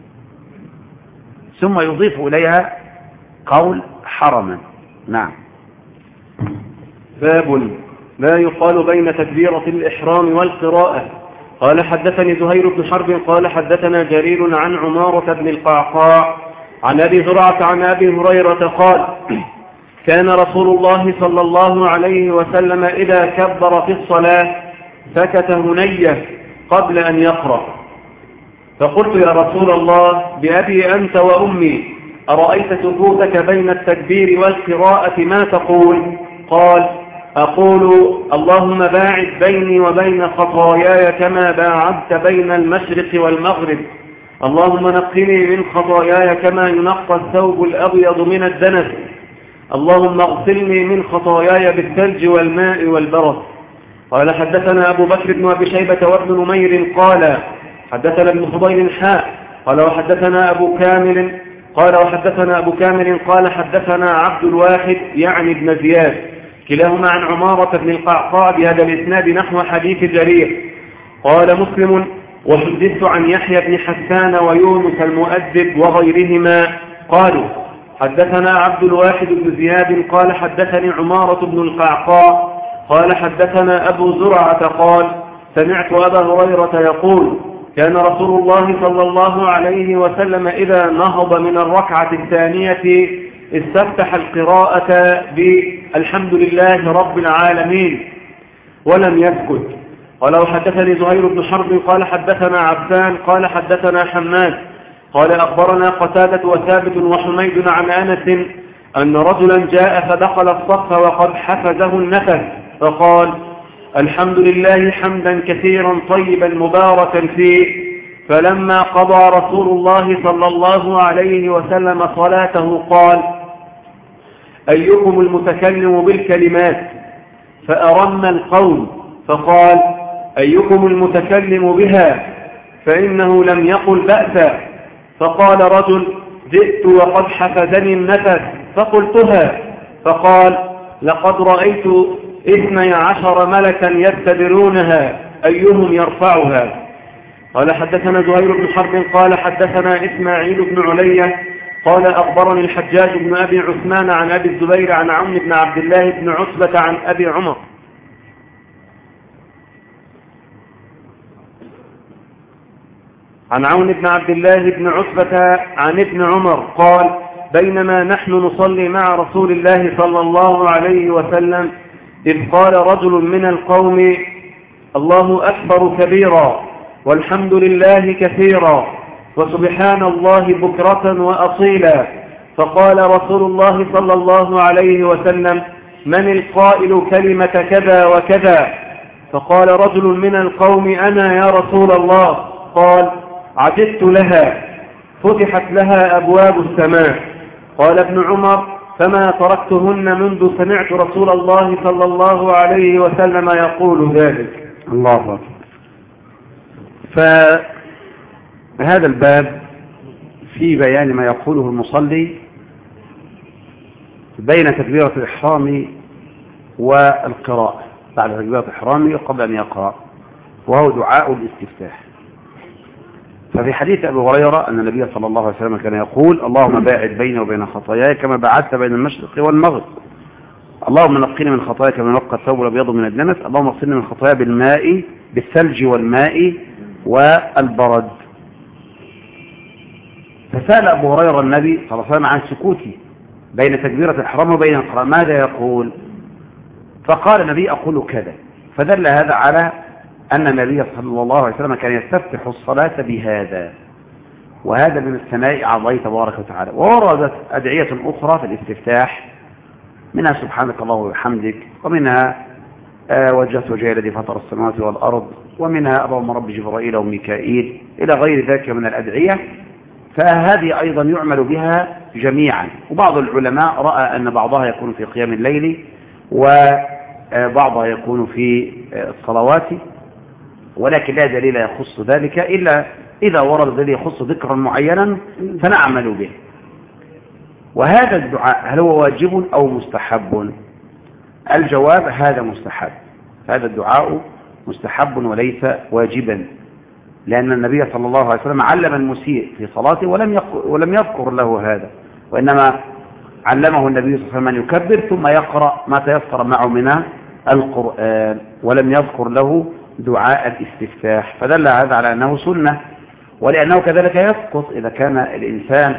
ثم يضيف إليها قول حرما. نعم. باب لا يقال بين تكبيرة الإحرام والقراءة. قال حدثني زهير بن حرب قال حدثنا جرير عن عمارة بن القعقاع عن أبي زرعة عن أبي هريرة قال: كان رسول الله صلى الله عليه وسلم إذا كبر في الصلاة سكت هنية قبل أن يقرأ، فقلت: يا رسول الله بأبي أنت وأمي، أرأيت سكوتك بين التكبير والقراءة ما تقول؟ قال: أقول: اللهم باعد بيني وبين خطاياي كما باعدت بين المشرق والمغرب، اللهم نقني من خطاياي كما ينقى الثوب الأبيض من الدنس، اللهم اغسلني من خطاياي بالثلج والماء والبرد. قال حدثنا أبو بكر بن أبي شيبة وابن نمير قال حدثنا ابن فضيل حاء قال وحدثنا أبو كامل قال وحدثنا أبو كامل قال حدثنا عبد الواحد يعني ابن زياد كلاهما عن عمارة بن القعقاع بهذا الإسناد نحو حديث جرير. قال مسلم: وحدثت عن يحيى بن حسان ويونس المؤدب وغيرهما قالوا حدثنا عبد الواحد بن زياد قال حدثني عمارة بن القعقاع قال حدثنا أبو زرعة قال سمعت أبا هريرة يقول: كان رسول الله صلى الله عليه وسلم إذا نهض من الركعة الثانية استفتح القراءة بالحمد لله رب العالمين ولم يسكت. قال وحدثني زهير بن حرب قال حدثنا عبدان قال حدثنا حماد قال أخبرنا قتادة وثابت وحميد عن أنس أن رجلا جاء فدخل الصف وقد حفزه النفس فقال: الحمد لله حمدا كثيرا طيبا مباركا فيه. فلما قضى رسول الله صلى الله عليه وسلم صلاته قال: أيكم المتكلم بالكلمات؟ فأرم القول فقال: أيكم المتكلم بها؟ فإنه لم يقل بأسا. فقال رجل: جئت وقد حفزني النفس فقلتها. فقال: لقد رأيت اثني عشر ملكا يتبرونها أيهم يرفعها. قال حدثنا زهير بن حرب قال حدثنا إسماعيل بن علية قال أخبرني الحجاج بن أبي عثمان عن أبي الزبير عن عون بن عبد الله بن عتبة عن أبي عمر عن عون بن عبد الله بن عتبة عن ابن عمر قال بينما نحن نصلي مع رسول الله صلى الله عليه وسلم إذ قال رجل من القوم الله أكبر كبيرا والحمد لله كثيرا وسبحان الله بكرة وأصيلا. فقال رسول الله صلى الله عليه وسلم من القائل كلمة كذا وكذا؟ فقال رجل من القوم أنا يا رسول الله. قال عجبت لها فتحت لها أبواب السماء. قال ابن عمر فما تركتهن منذ سمعت رسول الله صلى الله عليه وسلم يقول ذلك. الله أكبر. فهذا الباب في بيان ما يقوله المصلي بين تكبيرة الإحرام والقراءة بعد تكبيرة الإحرام قبل أن يقرأ، وهو دعاء الاستفتاح. ففي حديث أبي هريرة أن النبي صلى الله عليه وسلم كان يقول اللهم باعد بيني وبين خطاياي كما باعدت بين المشرق والمغرب، اللهم نقني من خطاياي كما ينقى الثوب الأبيض من الدنس، اللهم اغسلني من خطاياي بالماء بالثلج والماء والبرد. فسأل أبو هريرة النبي صلى الله عليه وسلم عن سكوتي بين تكبيرة الإحرام وبين القراءة ماذا يقول؟ فقال النبي أقول كذا. فدل هذا على أن النبي صلى الله عليه وسلم كان يستفتح الصلاة بهذا، وهذا من الثناء على الله تبارك وتعالى. ووردت أدعية أخرى في الاستفتاح منها سبحانك الله وبحمدك، ومنها آه وجهت وجهي الذي فطر السماوات والأرض، ومنها اللهم رب جبرائيل وميكائيل إلى غير ذلك من الأدعية. فهذه أيضا يعمل بها جميعا. وبعض العلماء رأى أن بعضها يكون في قيام الليل وبعضها يكون في الصلوات، ولكن لا دليل يخص ذلك إلا إذا ورد دليل يخص ذكرا معينا فنعمل به. وهذا الدعاء هل هو واجب أو مستحب؟ الجواب هذا مستحب. هذا الدعاء مستحب وليس واجبا، لأن النبي صلى الله عليه وسلم علم المسيء في صلاته ولم ولم يذكر له هذا، وإنما علمه النبي صلى الله عليه وسلم أن يكبر ثم يقرأ ما تيسر معه من القرآن، ولم يذكر له دعاء الاستفتاح. فدل هذا على أنه سنة، ولأنه كذلك يسقط إذا كان الإنسان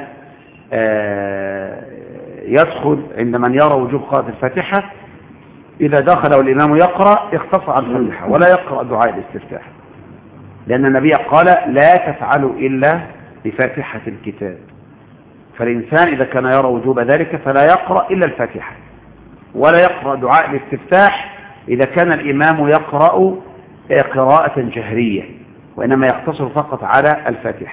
يدخل عند من يرى وجوب قراءة الفاتحة، إذا دخل والإمام يقرأ اختصر عن الفاتحة ولا يقرأ دعاء الاستفتاح، لأن النبي قال لا تفعلوا إلا بفاتحة الكتاب. فالإنسان إذا كان يرى وجوب ذلك فلا يقرأ إلا الفاتحة، ولا يقرأ دعاء الاستفتاح إذا كان الإمام يقرأ قراءة جهرية، وإنما يقتصر فقط على الفاتحة.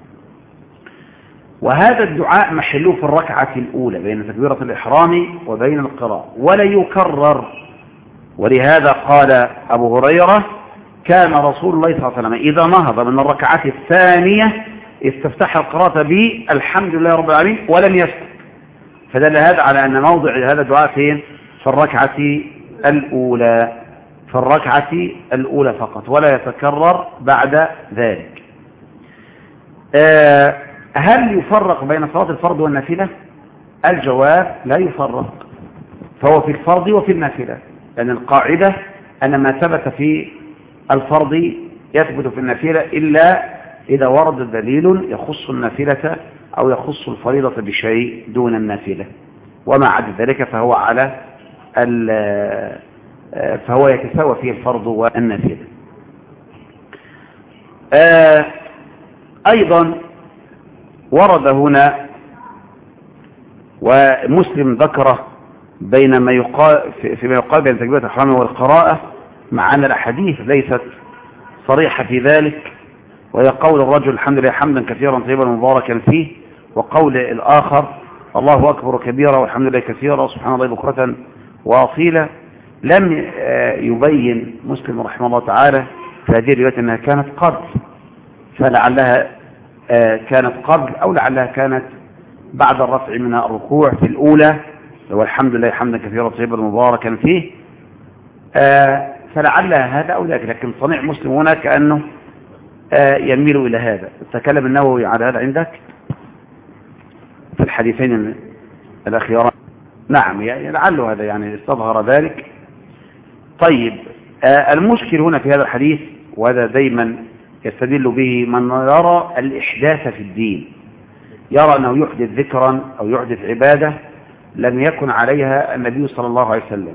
وهذا الدعاء محله في الركعة الأولى بين تكبيرة الإحرام وبين القراءة ولا يكرر. ولهذا قال أبو هريرة كان رسول الله صلى الله عليه وسلم إذا نهض من الركعة الثانية استفتح القراءة بالحمد لله رب العالمين ولم يسكت. فدل هذا على أن موضع هذا الدعاء فين؟ في الركعة الأولى، في الركعة الأولى فقط، ولا يتكرر بعد ذلك. أه هل يفرق بين صلاة الفرض والنافلة؟ الجواب لا يفرق، فهو في الفرض وفي النافلة، لأن القاعدة أن ما ثبت في الفرض يثبت في النافلة إلا إذا ورد دليل يخص النافلة أو يخص الفريضة بشيء دون النافلة، وما عدا ذلك فهو على فهو يتساوى فيه الفرض والنافلة. أيضا ورد هنا ومسلم ذكره بين ما يقال فيما يقال بين تكبيرة الإحرام والقراءة، مع أن الأحاديث ليست صريحة في ذلك، وهي قول الرجل الحمد لله حمدا كثيرا طيبا مباركا فيه، وقول الآخر الله أكبر كبيرا والحمد لله كثيرا سبحان الله بكرة وأصيلا. لم يبين مسلم رحمه الله تعالى في هذه الرواية أنها كانت قبل، فلعلها كانت قبل أو لعلها كانت بعد الرفع من الركوع في الأولى والحمد لله حمدا كثيرا طيبا مباركا فيه. آه فلعل هذا أو ذاك، لكن صنيع مسلم هنا كأنه آه يميل إلى هذا. تكلم النووي على هذا عندك في الحديثين الأخيران. نعم، يعني لعل هذا يعني استظهر ذلك. طيب، آه المشكل هنا في هذا الحديث، وهذا دايما يستدل به من يرى الإحداث في الدين، يرى أنه يحدث ذكرا أو يحدث عبادة لم يكن عليها النبي صلى الله عليه وسلم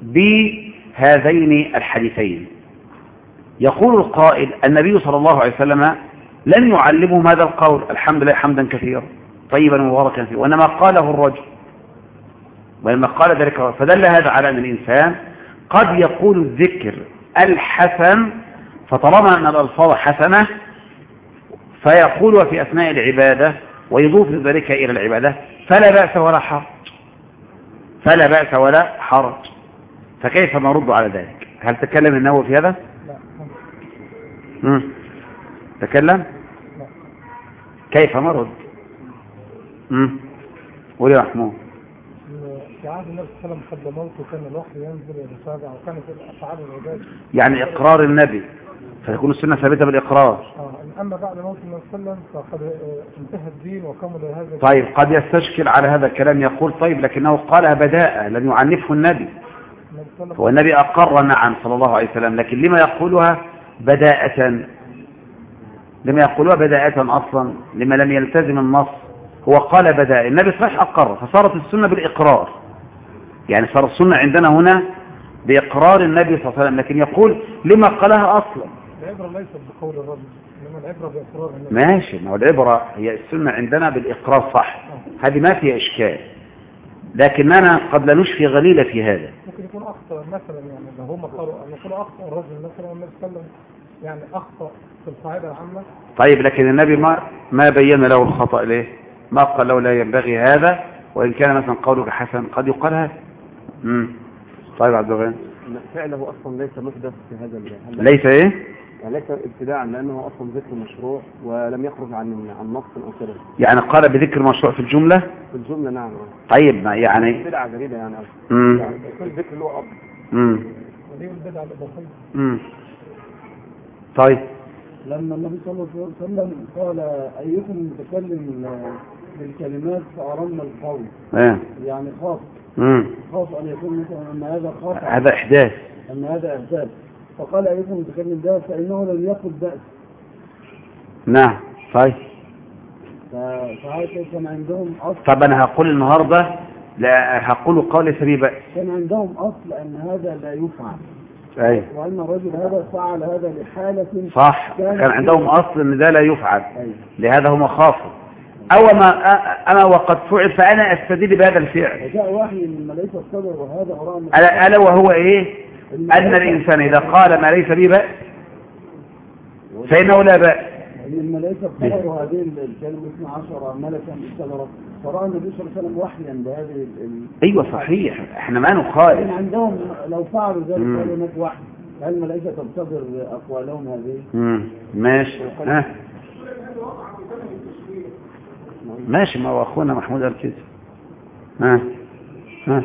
بهذين الحديثين. يقول القائل النبي صلى الله عليه وسلم لم يعلمهم هذا القول الحمد لله حمدا كثيرا طيبا مباركا فيه، وإنما قاله الرجل، وإنما قال ذلك. فدل هذا على أن الإنسان قد يقول الذكر الحسن، فطالما أن الألفاظ حسنة فيقولها في أثناء العبادة ويضيف ذلك إلى العبادة، فلا بأس ولا حرج، فلا بأس ولا حرج. فكيف نرد على ذلك؟ هل تكلم النووي في هذا؟ لا. تكلم؟ لا. كيف نرد؟ امم قول يا محمود. في عهد النبي صلى الله عليه وسلم قبل موته كان الوحي ينزل يتابع، وكانت الافعال العباد يعني اقرار النبي، فتكون السنه ثابته بالاقرار. اه اما بعد موت النبي صلى الله عليه وسلم فقد انتهى الدين وكمل هذا. طيب، قد يستشكل على هذا الكلام يقول طيب لكنه قالها بداءة لم يعنفه النبي، هو النبي اقر نعم صلى الله عليه وسلم، لكن لما يقولها بداءة؟ لما يقولها بداءة اصلا؟ لما لم يلتزم النص؟ هو قال بداء، النبي صحيح اقر، فصارت السنه بالاقرار، يعني صار السنه عندنا هنا باقرار النبي صلى الله عليه وسلم، لكن يقول لما قالها اصلا؟ العبره ليست بقول الرجل، انما العبره باقرار النبي. ماشي، ما هو العبره هي السنه عندنا بالاقرار، صح، هذه ما فيها اشكال، لكننا قد لا نشفي غليله في هذا. ممكن يكون اخطا مثلا، يعني لو هم قالوا ان يكون اخطا الرجل مثلا النبي صلى الله عليه وسلم يعني اخطا في القاعده العامه. طيب، لكن النبي ما ما بين له الخطا ليه؟ ما قال له لا ينبغي هذا، وان كان مثلا قولك حسن قد يقال هذا. امم طيب عبد الغني، فعله اصلا ليس محدث في هذا ال... ليس ايه؟ يعني ليس ابتداعا، لانه اصلا ذكر مشروع ولم يخرج عن عن نص او كده. يعني قال بذكر مشروع في الجمله؟ في الجمله نعم. طيب، ما يعني بدعه جديده يعني. امم يعني الذكر له اصل. امم ودي البدعه الاضافيه. امم طيب، لما النبي صلى الله عليه وسلم قال ايكم متكلم بالكلمات فأرمنا القول، ايه يعني خاص امم خاص ان يكون مثلا ان هذا خاص، هذا احداث، ان هذا احداث، فقال ايكم متكلم ده فانه لم يقل بأس. نعم. طيب، فهذا كان عندهم اصل. طب انا هقول النهارده لا هقول قول ليس بيه بأس. كان عندهم اصل ان هذا لا يفعل، ايوه، وان الرجل هذا فعل هذا لحاله، صح، كان عندهم اصل ان ده لا يفعل. أيوة. لهذا هم خافوا، او ما انا وقد فعل فانا استدل بهذا الفعل. جاء وحي من ملائكه الصدر، وهذا أرى الا ألا وهو ايه؟ ان الانسان اذا قال ما ليس به بأس فانه لا بأس. الملائكه قرأوا هذه الكلمه اثنا عشر ملكا استدرت، فرأى النبي صلى الله عليه وسلم وحيا بهذه ال... ايوه صحيح، احنا ما نخالف. يعني عندهم لو فعلوا ذلك قالوا هناك وحي، هل الملائكه تنتظر اقوالهم هذه؟ امم ماشي. ها ماشي، ما هو اخونا محمود قال كده. ها ها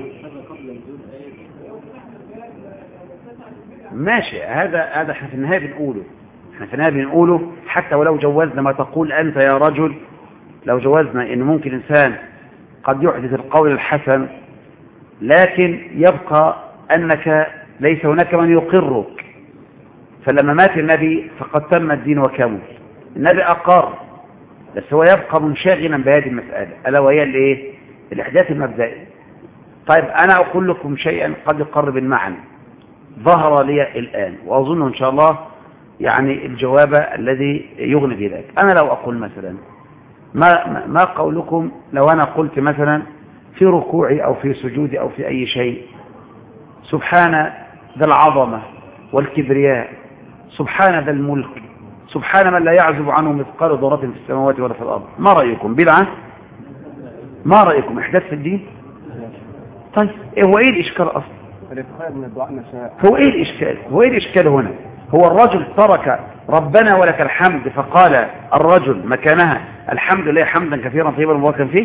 ماشي، هذا هذا احنا في النهايه بنقوله، احنا في النهايه بنقوله حتى ولو جوزنا ما تقول انت يا رجل، لو جوزنا ان ممكن انسان قد يحدث القول الحسن، لكن يبقى انك ليس هناك من يقرك. فلما مات النبي فقد تم الدين وكمل، النبي اقر، بس هو يبقى منشغلا بهذه المساله، الا وهي الايه؟ الاحداث المبدئي. طيب، انا اقول لكم شيئا قد يقرب المعنى ظهر لي الان، واظن ان شاء الله يعني الجواب الذي يغني في ذلك. انا لو اقول مثلا ما ما قولكم لو انا قلت مثلا في ركوعي او في سجودي او في اي شيء سبحان ذا العظمه والكبرياء، سبحان ذا الملك، سبحان من لا يعزب عنه مثقال ذرة في السماوات ولا في الارض، ما رايكم؟ بدعه؟ ما رايكم؟ احداث في الدين؟ طيب، هو ايه الاشكال اصلا؟ هو ايه الاشكال؟ هو ايه الاشكال هنا؟ هو الرجل ترك ربنا ولك الحمد فقال الرجل مكانها الحمد لله حمدا كثيرا طيبا مباركا فيه؟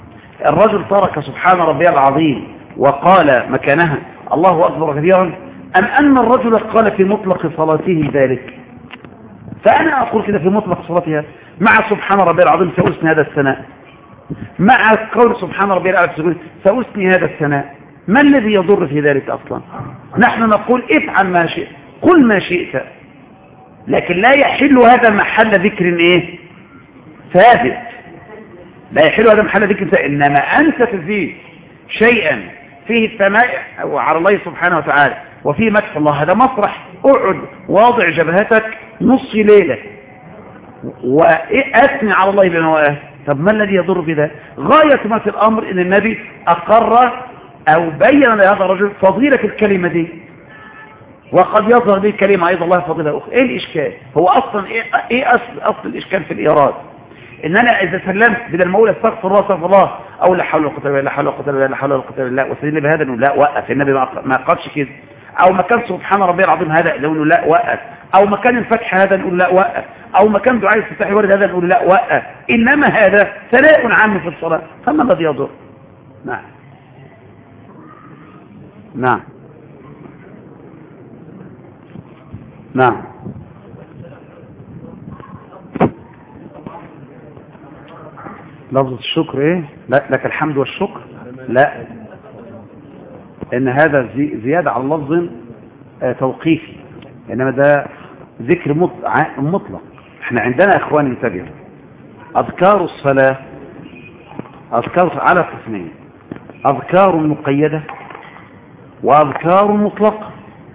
الرجل ترك سبحان ربي العظيم وقال مكانها الله اكبر كثيرا؟ أم أن الرجل قال في مطلق صلاته ذلك؟ فأنا أقول كده في مطلق صلاتها مع سبحان ربي العظيم سأسني هذا الثناء، مع قول سبحان ربي العظيم سأسني هذا الثناء، ما الذي يضر في ذلك أصلا؟ نحن نقول افعل ما شئت، قل ما شئت، لكن لا يحل هذا محل ذكر ايه ثابت، لا يحل هذا محل ذكر ثابت. إنما أنت تزيد شيئا فيه الثناء على الله سبحانه وتعالى وفيه مدح الله، هذا مسرح، اقعد واضع جبهتك نص ليلة وأثني على الله بنواه. طب ما الذي يضر بذلك؟ غاية ما في الأمر إن النبي أقر أو بين لهذا الرجل فضيلة الكلمة دي، وقد يظهر به الكلمة أيضا الله فضيلة أخرى. إيه الإشكال؟ هو أصلا إيه, إيه أصل, أصل الإشكال في الإيراد؟ إن أنا إذا سلمت بدل ما أقول استغفر الله استغفر الله أو لا حول ولا قوة إلا بالله لا حول ولا قوة إلا بالله لا حول ولا قوة إلا بالله واستدل بهذا إنه لا وقف، النبي ما قالش كده. أو مكان سبحان ربي العظيم هذا نقول لا وقف، أو مكان الفتح هذا نقول لا وقف، أو مكان دعاء الاستفتاح ورد هذا نقول لا وقف. إنما هذا ثناء عام في الصلاة، فما الذي يضر؟ نعم نعم نعم لفظة الشكر ايه؟ لا لك الحمد والشكر، لا، ان هذا زي زيادة على لفظ آه توقيفي، انما ده ذكر مطلق. احنا عندنا اخواني انتبهوا، اذكار الصلاة اذكار على قسمين، اذكار مقيدة واذكار مطلقة.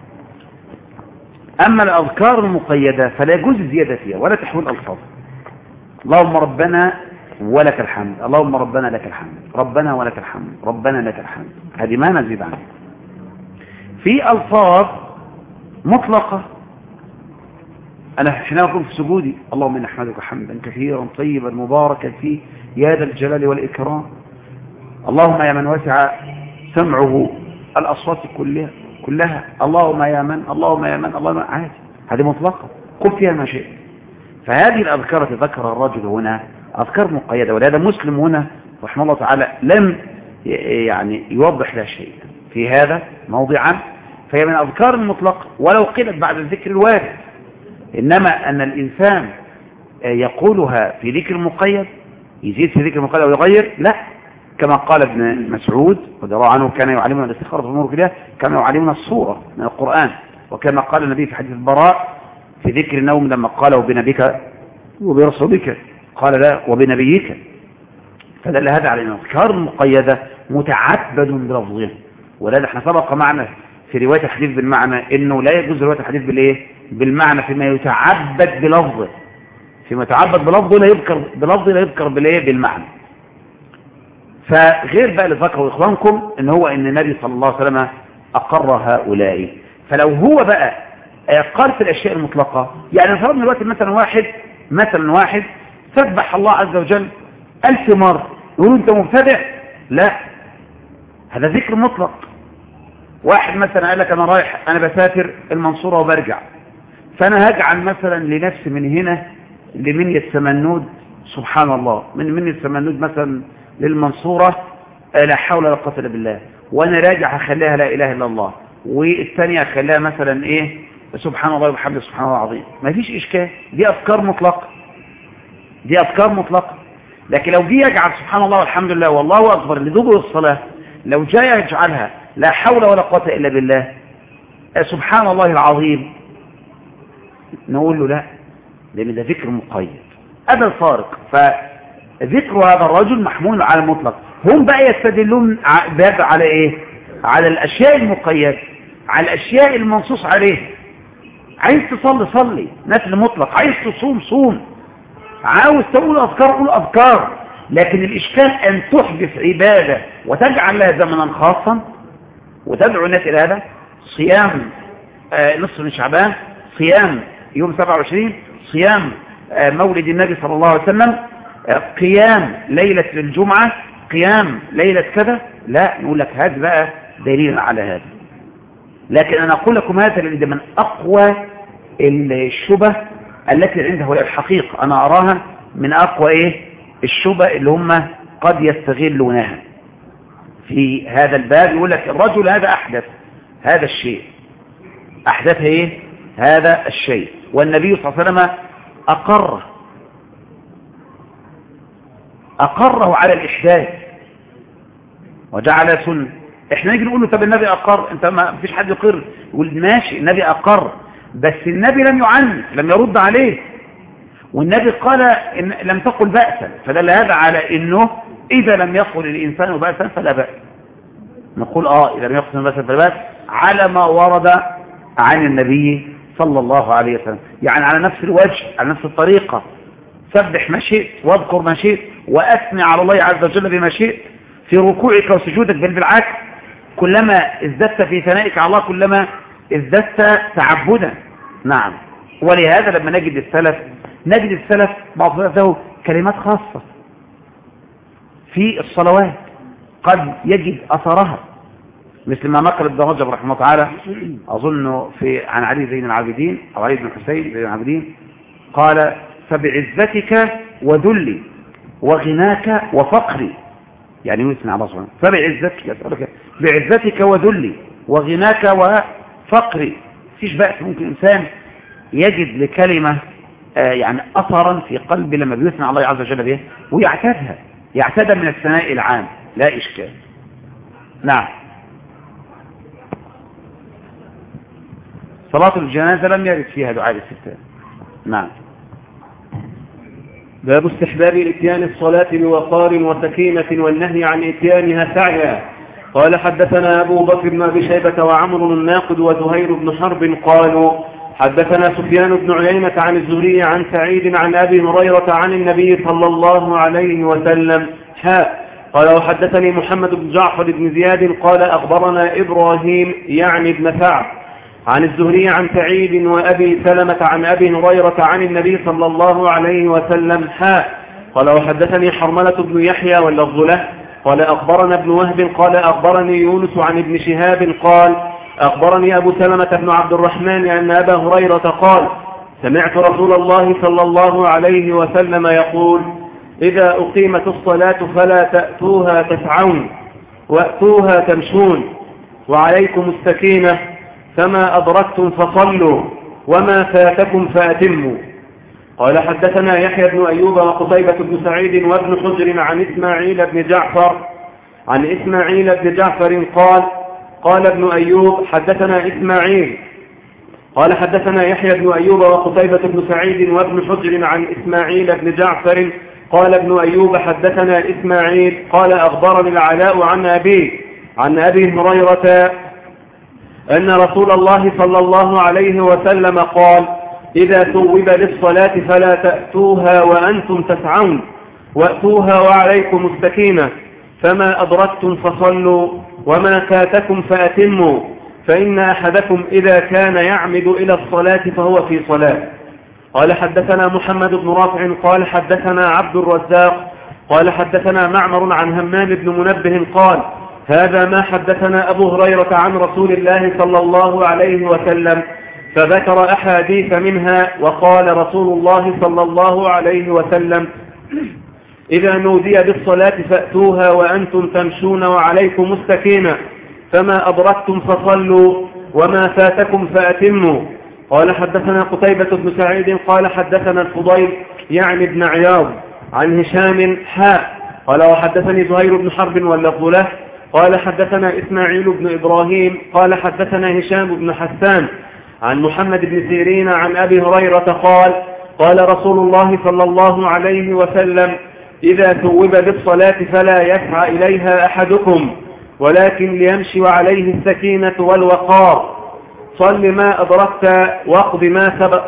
اما الاذكار المقيدة فلا يجوز الزيادة فيها ولا تحويل الفاظ. اللهم ربنا ولك الحمد، اللهم ربنا لك الحمد، ربنا ولك الحمد، ربنا لك الحمد، هذه ما نزيد عنها. في ألفاظ مطلقة، أنا حين أقول في سجودي اللهم إني أحمدك حمدا كثيرا طيبا مباركا فيه يا ذا الجلال والإكرام، اللهم يا من وسع سمعه الأصوات كلها كلها اللهم يا من اللهم يا من اللهم عادي، هذه مطلقة قل فيها ما شئت. فهذه الأذكار التي ذكر الرجل هنا أذكار مقيدة، ولهذا مسلم هنا رحمه الله تعالى لم يعني يوضح لا شيء في هذا موضعا، فهي من أذكار المطلق ولو قيلت بعد الذكر الوارد. إنما أن الإنسان يقولها في ذكر مقيد، يزيد في ذكر مقيد أو يغير، لا، كما قال ابن مسعود رضي الله عنه كان يعلمنا الاستخارة في الأمور كلها، كان يعلمنا الصورة من القرآن. وكما قال النبي في حديث البراء في ذكر النوم لما قال وبنبيك وبرسولك قال لا وبنبيك، فدل هذا على أن الأذكار المقيدة متعبد بلفظها. ولذا احنا سبق معنا في رواية الحديث بالمعنى انه لا يجوز رواية الحديث بالايه بالمعنى فيما يتعبد بلفظه، فيما يتعبد بلفظه لا يذكر بلفظه لا يذكر بالايه بالمعنى. فغير بقى اللي ذكروا اخوانكم ان هو ان النبي صلى الله عليه وسلم اقر هؤلاء. فلو هو بقى قال في الاشياء المطلقة، يعني فرضنا دلوقتي مثلا واحد مثلا واحد سبح الله عز وجل ألف مرة، يقولوا انت مبتدع؟ لا، هذا ذكر مطلق. واحد مثلا قال لك انا رايح انا بسافر المنصورة وبرجع، فانا هجعل مثلا لنفسي من هنا لمنية السمنود سبحان الله، من منية السمنود مثلا للمنصورة لا حول ولا قوة الا بالله، وانا راجع هخليها لا اله الا الله، والثانية هخليها مثلا ايه سبحان الله وبحمده سبحان الله العظيم. ما فيش اشكال، دي افكار مطلقة، دي افكار مطلقة. لكن لو جه يجعل سبحان الله والحمد لله والله اكبر لدبر الصلاة، لو جاء يجعلها لا حول ولا قوة الا بالله سبحان الله العظيم، نقول له لا، لان ده ذكر مقيد. هذا الفارق. فذكر هذا الرجل محمول على المطلق. هم بقى يستدلون باب على ايه؟ على الاشياء المقيدة، على الاشياء المنصوص عليها. عايز تصلي صلي نفل مطلق، عايز تصوم صوم، عاوز تقول أذكار قول أذكار. لكن الإشكال أن تحدث عبادة وتجعل لها زمنا خاصا وتدعو الناس إلى هذا. صيام آه نصف من شعبان، صيام يوم سبعة وعشرين، صيام آه مولد النبي صلى الله عليه وسلم، آه قيام ليلة الجمعة، قيام ليلة كذا. لا، نقول لك هذا بقى دليل على هذا. لكن أنا أقول لكم هذا لأن من أقوى الشبه التي عنده هو الحقيقة، أنا أراها من أقوى إيه الشبه اللي هم قد يستغلونها في هذا الباب. يقول لك الرجل هذا أحدث هذا الشيء، أحدث إيه هذا الشيء، والنبي صلى الله عليه وسلم أقره أقره على الإحداث وجعل سنة. احنا نيجي نقول له طب النبي أقر، انت ما فيش حد يقر، يقول ماشي النبي أقر، بس النبي لم يعنف، لم يرد عليه، والنبي قال إن لم تقل بأسا، فدل هذا على انه اذا لم يقل الانسان بأسا فلا بأس، نقول اه اذا لم يقل بأسا فلا بأس على ما ورد عن النبي صلى الله عليه وسلم، يعني على نفس الوجه، على نفس الطريقة، سبح ما شئت واذكر ما شئت واثني على الله عز وجل بما شئت في ركوعك وسجودك، بل بالعكس كلما ازددت في ثنائك على الله كلما ازددت تعبدا. نعم. ولهذا لما نجد السلف نجد السلف بعض له كلمات خاصة في الصلوات قد يجد أثرها، مثل ما نقل ابن رجب رحمه الله تعالى أظن في عن علي زين العابدين أو علي بن حسين زين العابدين قال فبعزتك وذلي وغناك وفقري، يعني يثني على الله سبحانه، فبعزتك بعزتك وذلي وغناك وفقري. فيش بأس ممكن إنسان يجد لكلمة آه يعني أثرا في قلبه لما بيثني على الله عز وجل به ويعتادها، يعتاد من الثناء العام لا إشكال. نعم. صلاة الجنازة لم يرد فيها دعاء الاستفتاء. نعم. باب استحباب الاتيان الصلاة بوقار وسكينة والنهي عن اتيانها سعيا. قال حدثنا أبو بكر بن أبي شيبة وعمر الناقد وزهير بن حرب قالوا حدثنا سفيان بن عيينة عن الزهري عن سعيد عن أبي هريرة عن النبي صلى الله عليه وسلم حاء. قال وحدثني محمد بن جعفر بن زياد قال أخبرنا إبراهيم يعني ابن سعد عن الزهري عن سعيد وأبي سلمة عن أبي هريرة عن النبي صلى الله عليه وسلم حاء. قال وحدثني حرملة بن يحيى واللفظ له قال أخبرنا ابن وهب قال أخبرني يونس عن ابن شهاب قال أخبرني أبو سلمة بن عبد الرحمن أن أبا هريرة قال سمعت رسول الله صلى الله عليه وسلم يقول إذا أقيمت الصلاة فلا تأتوها تسعون وأتوها تمشون وعليكم السكينة فما أدركتم فصلوا وما فاتكم فأتموا. قال حدثنا يحيى بن أيوب وقتيبة بن سعيد وابن حجر عن إسماعيل بن جعفر عن إسماعيل بن جعفر قال قال ابن أيوب حدثنا إسماعيل قال حدثنا يحيى بن أيوب وقتيبة بن سعيد وابن حجر عن إسماعيل بن جعفر قال ابن أيوب حدثنا إسماعيل قال أخبرني العلاء عن أبي عن أبي هريرة أن رسول الله صلى الله عليه وسلم قال إذا ثوب للصلاة فلا تأتوها وأنتم تسعون وأتوها وعليكم السكينة فما أدركتم فصلوا وما فاتكم فأتموا فإن أحدكم إذا كان يعمد إلى الصلاة فهو في صلاة. قال حدثنا محمد بن رافع قال حدثنا عبد الرزاق قال حدثنا معمر عن همام بن منبه قال هذا ما حدثنا أبو هريرة عن رسول الله صلى الله عليه وسلم فذكر أحاديث منها وقال رسول الله صلى الله عليه وسلم إذا نودي بالصلاة فأتوها وأنتم تمشون وعليكم السكينة فما أدركتم فصلوا وما فاتكم فأتموا. قال حدثنا قتيبة بن سعيد قال حدثنا الفضيل يعني ابن عياض عن هشام حاء. قال وحدثني زهير بن حرب واللفظ له قال حدثنا إسماعيل بن إبراهيم قال حدثنا هشام بن حسان عن محمد بن سيرين عن أبي هريرة قال قال رسول الله صلى الله عليه وسلم إذا ثوب بالصلاة فلا يسعى إليها أحدكم ولكن ليمشي وعليه السكينة والوقار صل ما أدركت واقض ما سبق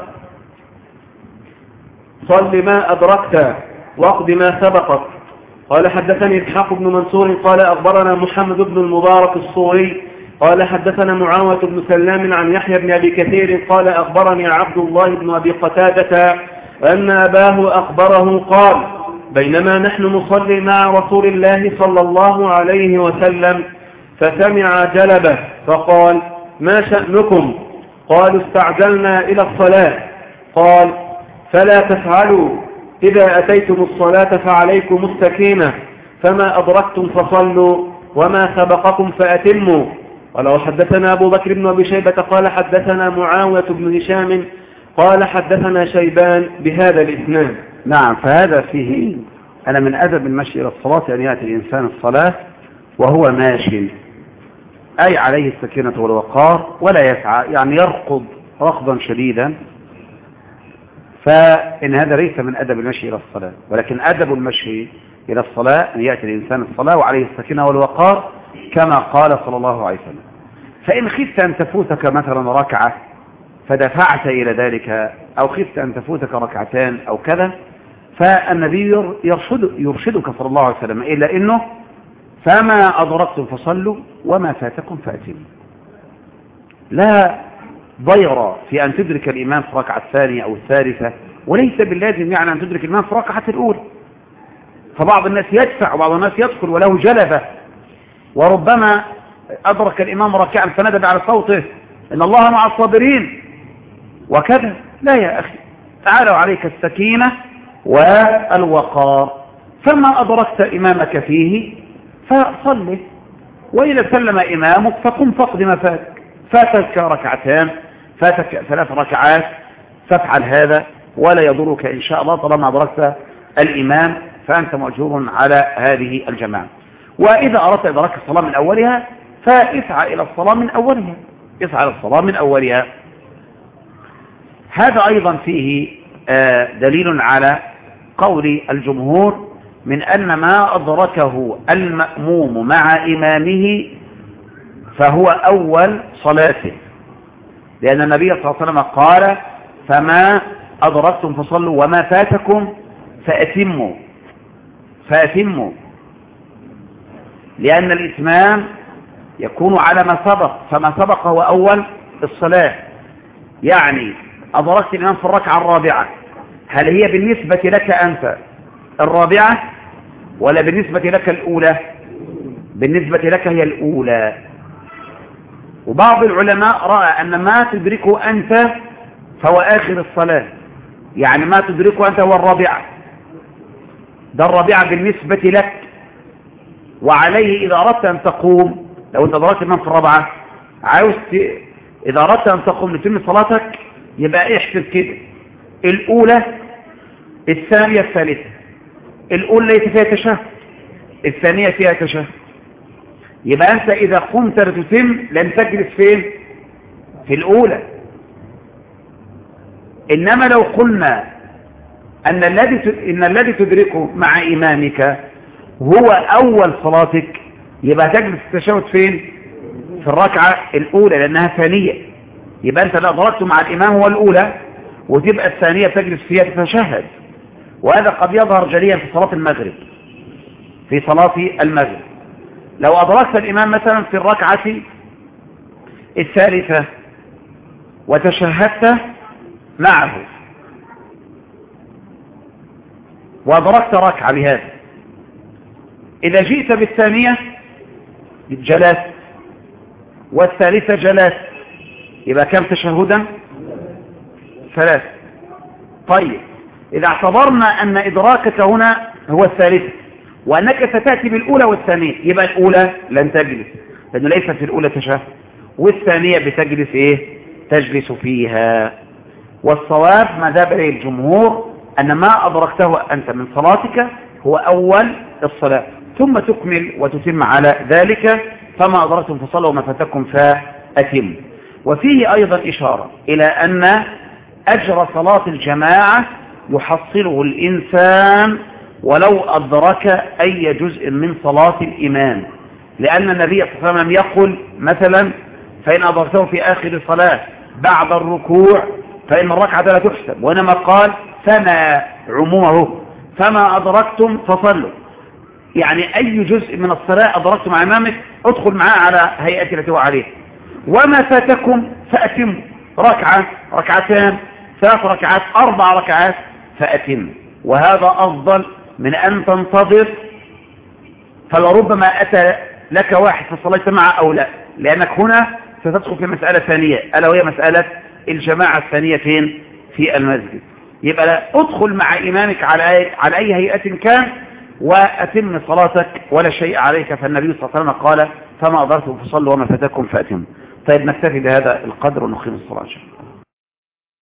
صل ما أدركت واقض ما سبقك. قال حدثني إسحاق بن منصور قال أخبرنا محمد بن المبارك الصوري قال حدثنا معاوية بن سلام عن يحيى بن أبي كثير قال أخبرني عبد الله بن أبي قتادة أن أباه أخبره قال بينما نحن نصلي مع رسول الله صلى الله عليه وسلم فسمع جلبة فقال ما شأنكم؟ قالوا استعجلنا إلى الصلاة. قال فلا تفعلوا إذا أتيتم الصلاة فعليكم السكينة فما أدركتم فصلوا وما سبقكم فأتموا قال وحدثنا أبو بكر بن أبي شيبة قال حدثنا معاوية بن هشام قال حدثنا شيبان بهذا الإسناد. نعم. فهذا فيه أنا من أدب المشي إلى الصلاة أن يأتي الإنسان الصلاة وهو ماشي، أي عليه السكينة والوقار ولا يسعى، يعني يرقض رقضا شديدا، فإن هذا ليس من أدب المشي إلى الصلاة. ولكن أدب المشي إلى الصلاة أن يأتي الإنسان الصلاة وعليه السكينة والوقار كما قال صلى الله عليه وسلم. فإن خفت أن تفوتك مثلا ركعة فدفعت إلى ذلك، أو خفت أن تفوتك ركعتان أو كذا، فالنبي يرشد يرشدك صلى الله عليه وسلم إلا إنه فما أدركتم فصلوا وما فاتكم فأتموا. لا ضير في أن تدرك الإمام في الركعة الثانية أو الثالثة، وليس باللازم يعني أن تدرك الإمام في الركعة الأولى، فبعض الناس يدفع وبعض الناس يدخل وله جلبة، وربما أدرك الإمام ركعا فندب على صوته إن الله مع الصابرين وكذا. لا يا أخي، تعالوا عليك السكينة والوقار، فما أدركت إمامك فيه فصله، وإذا سلم إمامك فقم فقد ما فاتك، فاتك ركعتان فاتك ثلاث ركعات فافعل هذا ولا يضرك إن شاء الله طالما أدركت الإمام، فأنت مأجور على هذه الجماعة. وإذا أردت إدراك الصلاة من أولها فاسعى إلى الصلاة من أولها، اسعى إلى الصلاة من أولها. هذا أيضا فيه دليل على قول الجمهور من أن ما أدركه المأموم مع إمامه فهو أول صلاته، لأن النبي صلى الله عليه وسلم قال فما أدركتم فصلوا وما فاتكم فأتموا فأتموا لأن الإتمام يكون على ما سبق، فما سبق هو أول الصلاة. يعني أدركت الإمام في الركعة الرابعة، هل هي بالنسبة لك أنت الرابعة ولا بالنسبة لك الأولى؟ بالنسبة لك هي الأولى. وبعض العلماء رأى أن ما تدركه أنت فهو آخر الصلاة، يعني ما تدركه أنت هو الرابعة، ده الرابعة بالنسبة لك، وعليه إذا أردت أن تقوم، لو أنت أدركت الإمام في الرابعة عاوز ت... إذا أردت أن تقوم لتم صلاتك يبقى احسب كده الأولى الثانية الثالثة. الأولى ليس فيها تشهد، الثانية فيها تشهد، يبقى أنت إذا قمت لتتم لن تجلس فين؟ في الأولى. إنما لو قلنا أن الذي إن الذي تدركه مع إمامك هو أول صلاتك، يبقى تجلس التشهد فين؟ في الركعة الأولى لأنها ثانية، يبقى أنت لا أدركت مع الإمام هو الأولى وتبقى الثانية تجلس فيها تتشهد. وهذا قد يظهر جليا في صلاة المغرب، في صلاة المغرب لو أدركت الإمام مثلا في الركعة الثالثة وتشهدت معه وأدركت ركعة بهذا، إذا جئت بالثانية جلست والثالثة جلست، يبقى كم تشهدا؟ ثلاث. طيب إذا اعتبرنا أن إدراكك هنا هو الثالثة وأنك ستأتي بالأولى والثانية، يبقى الأولى لن تجلس لأنه ليس في الأولى تشهد، والثانية بتجلس إيه؟ تجلس فيها. والصواب ما ذهب إليه الجمهور أن ما أدركته أنت من صلاتك هو أول الصلاة، ثم تكمل وتتم على ذلك، فما أدركتم فصلوا وما فاتكم فأتم. وفيه أيضا إشارة إلى أن أجر صلاة الجماعة يحصله الإنسان ولو أدرك أي جزء من صلاة الإمام، لأن النبي صلى الله عليه وسلم يقول مثلا فإن أدركته في آخر الصلاة بعد الركوع فإن الركعة لا تحسب، وإنما قال فما عمومه فما أدركتم فصلوا، يعني أي جزء من الصلاة أدركتم مع إمامك ادخل معاه على هيئة التي هو عليه، وما فاتكم فأتم، ركعة ركعتان ثلاث ركعات أربع ركعات فأتم. وهذا أفضل من أن تنتظر فلربما أتى لك واحد فصليت معه أو لا، لأنك هنا ستدخل في مسألة ثانية ألا وهي مسألة الجماعة الثانية فين؟ في المسجد. يبقى لا ادخل مع إمامك على أي, على أي هيئة كان وأتم صلاتك ولا شيء عليك، فالنبي صلى الله عليه وسلم قال فما أقدرتم فصلوا وما فاتكم فأتموا. طيب نكتفي بهذا القدر ونقيم الصلاة.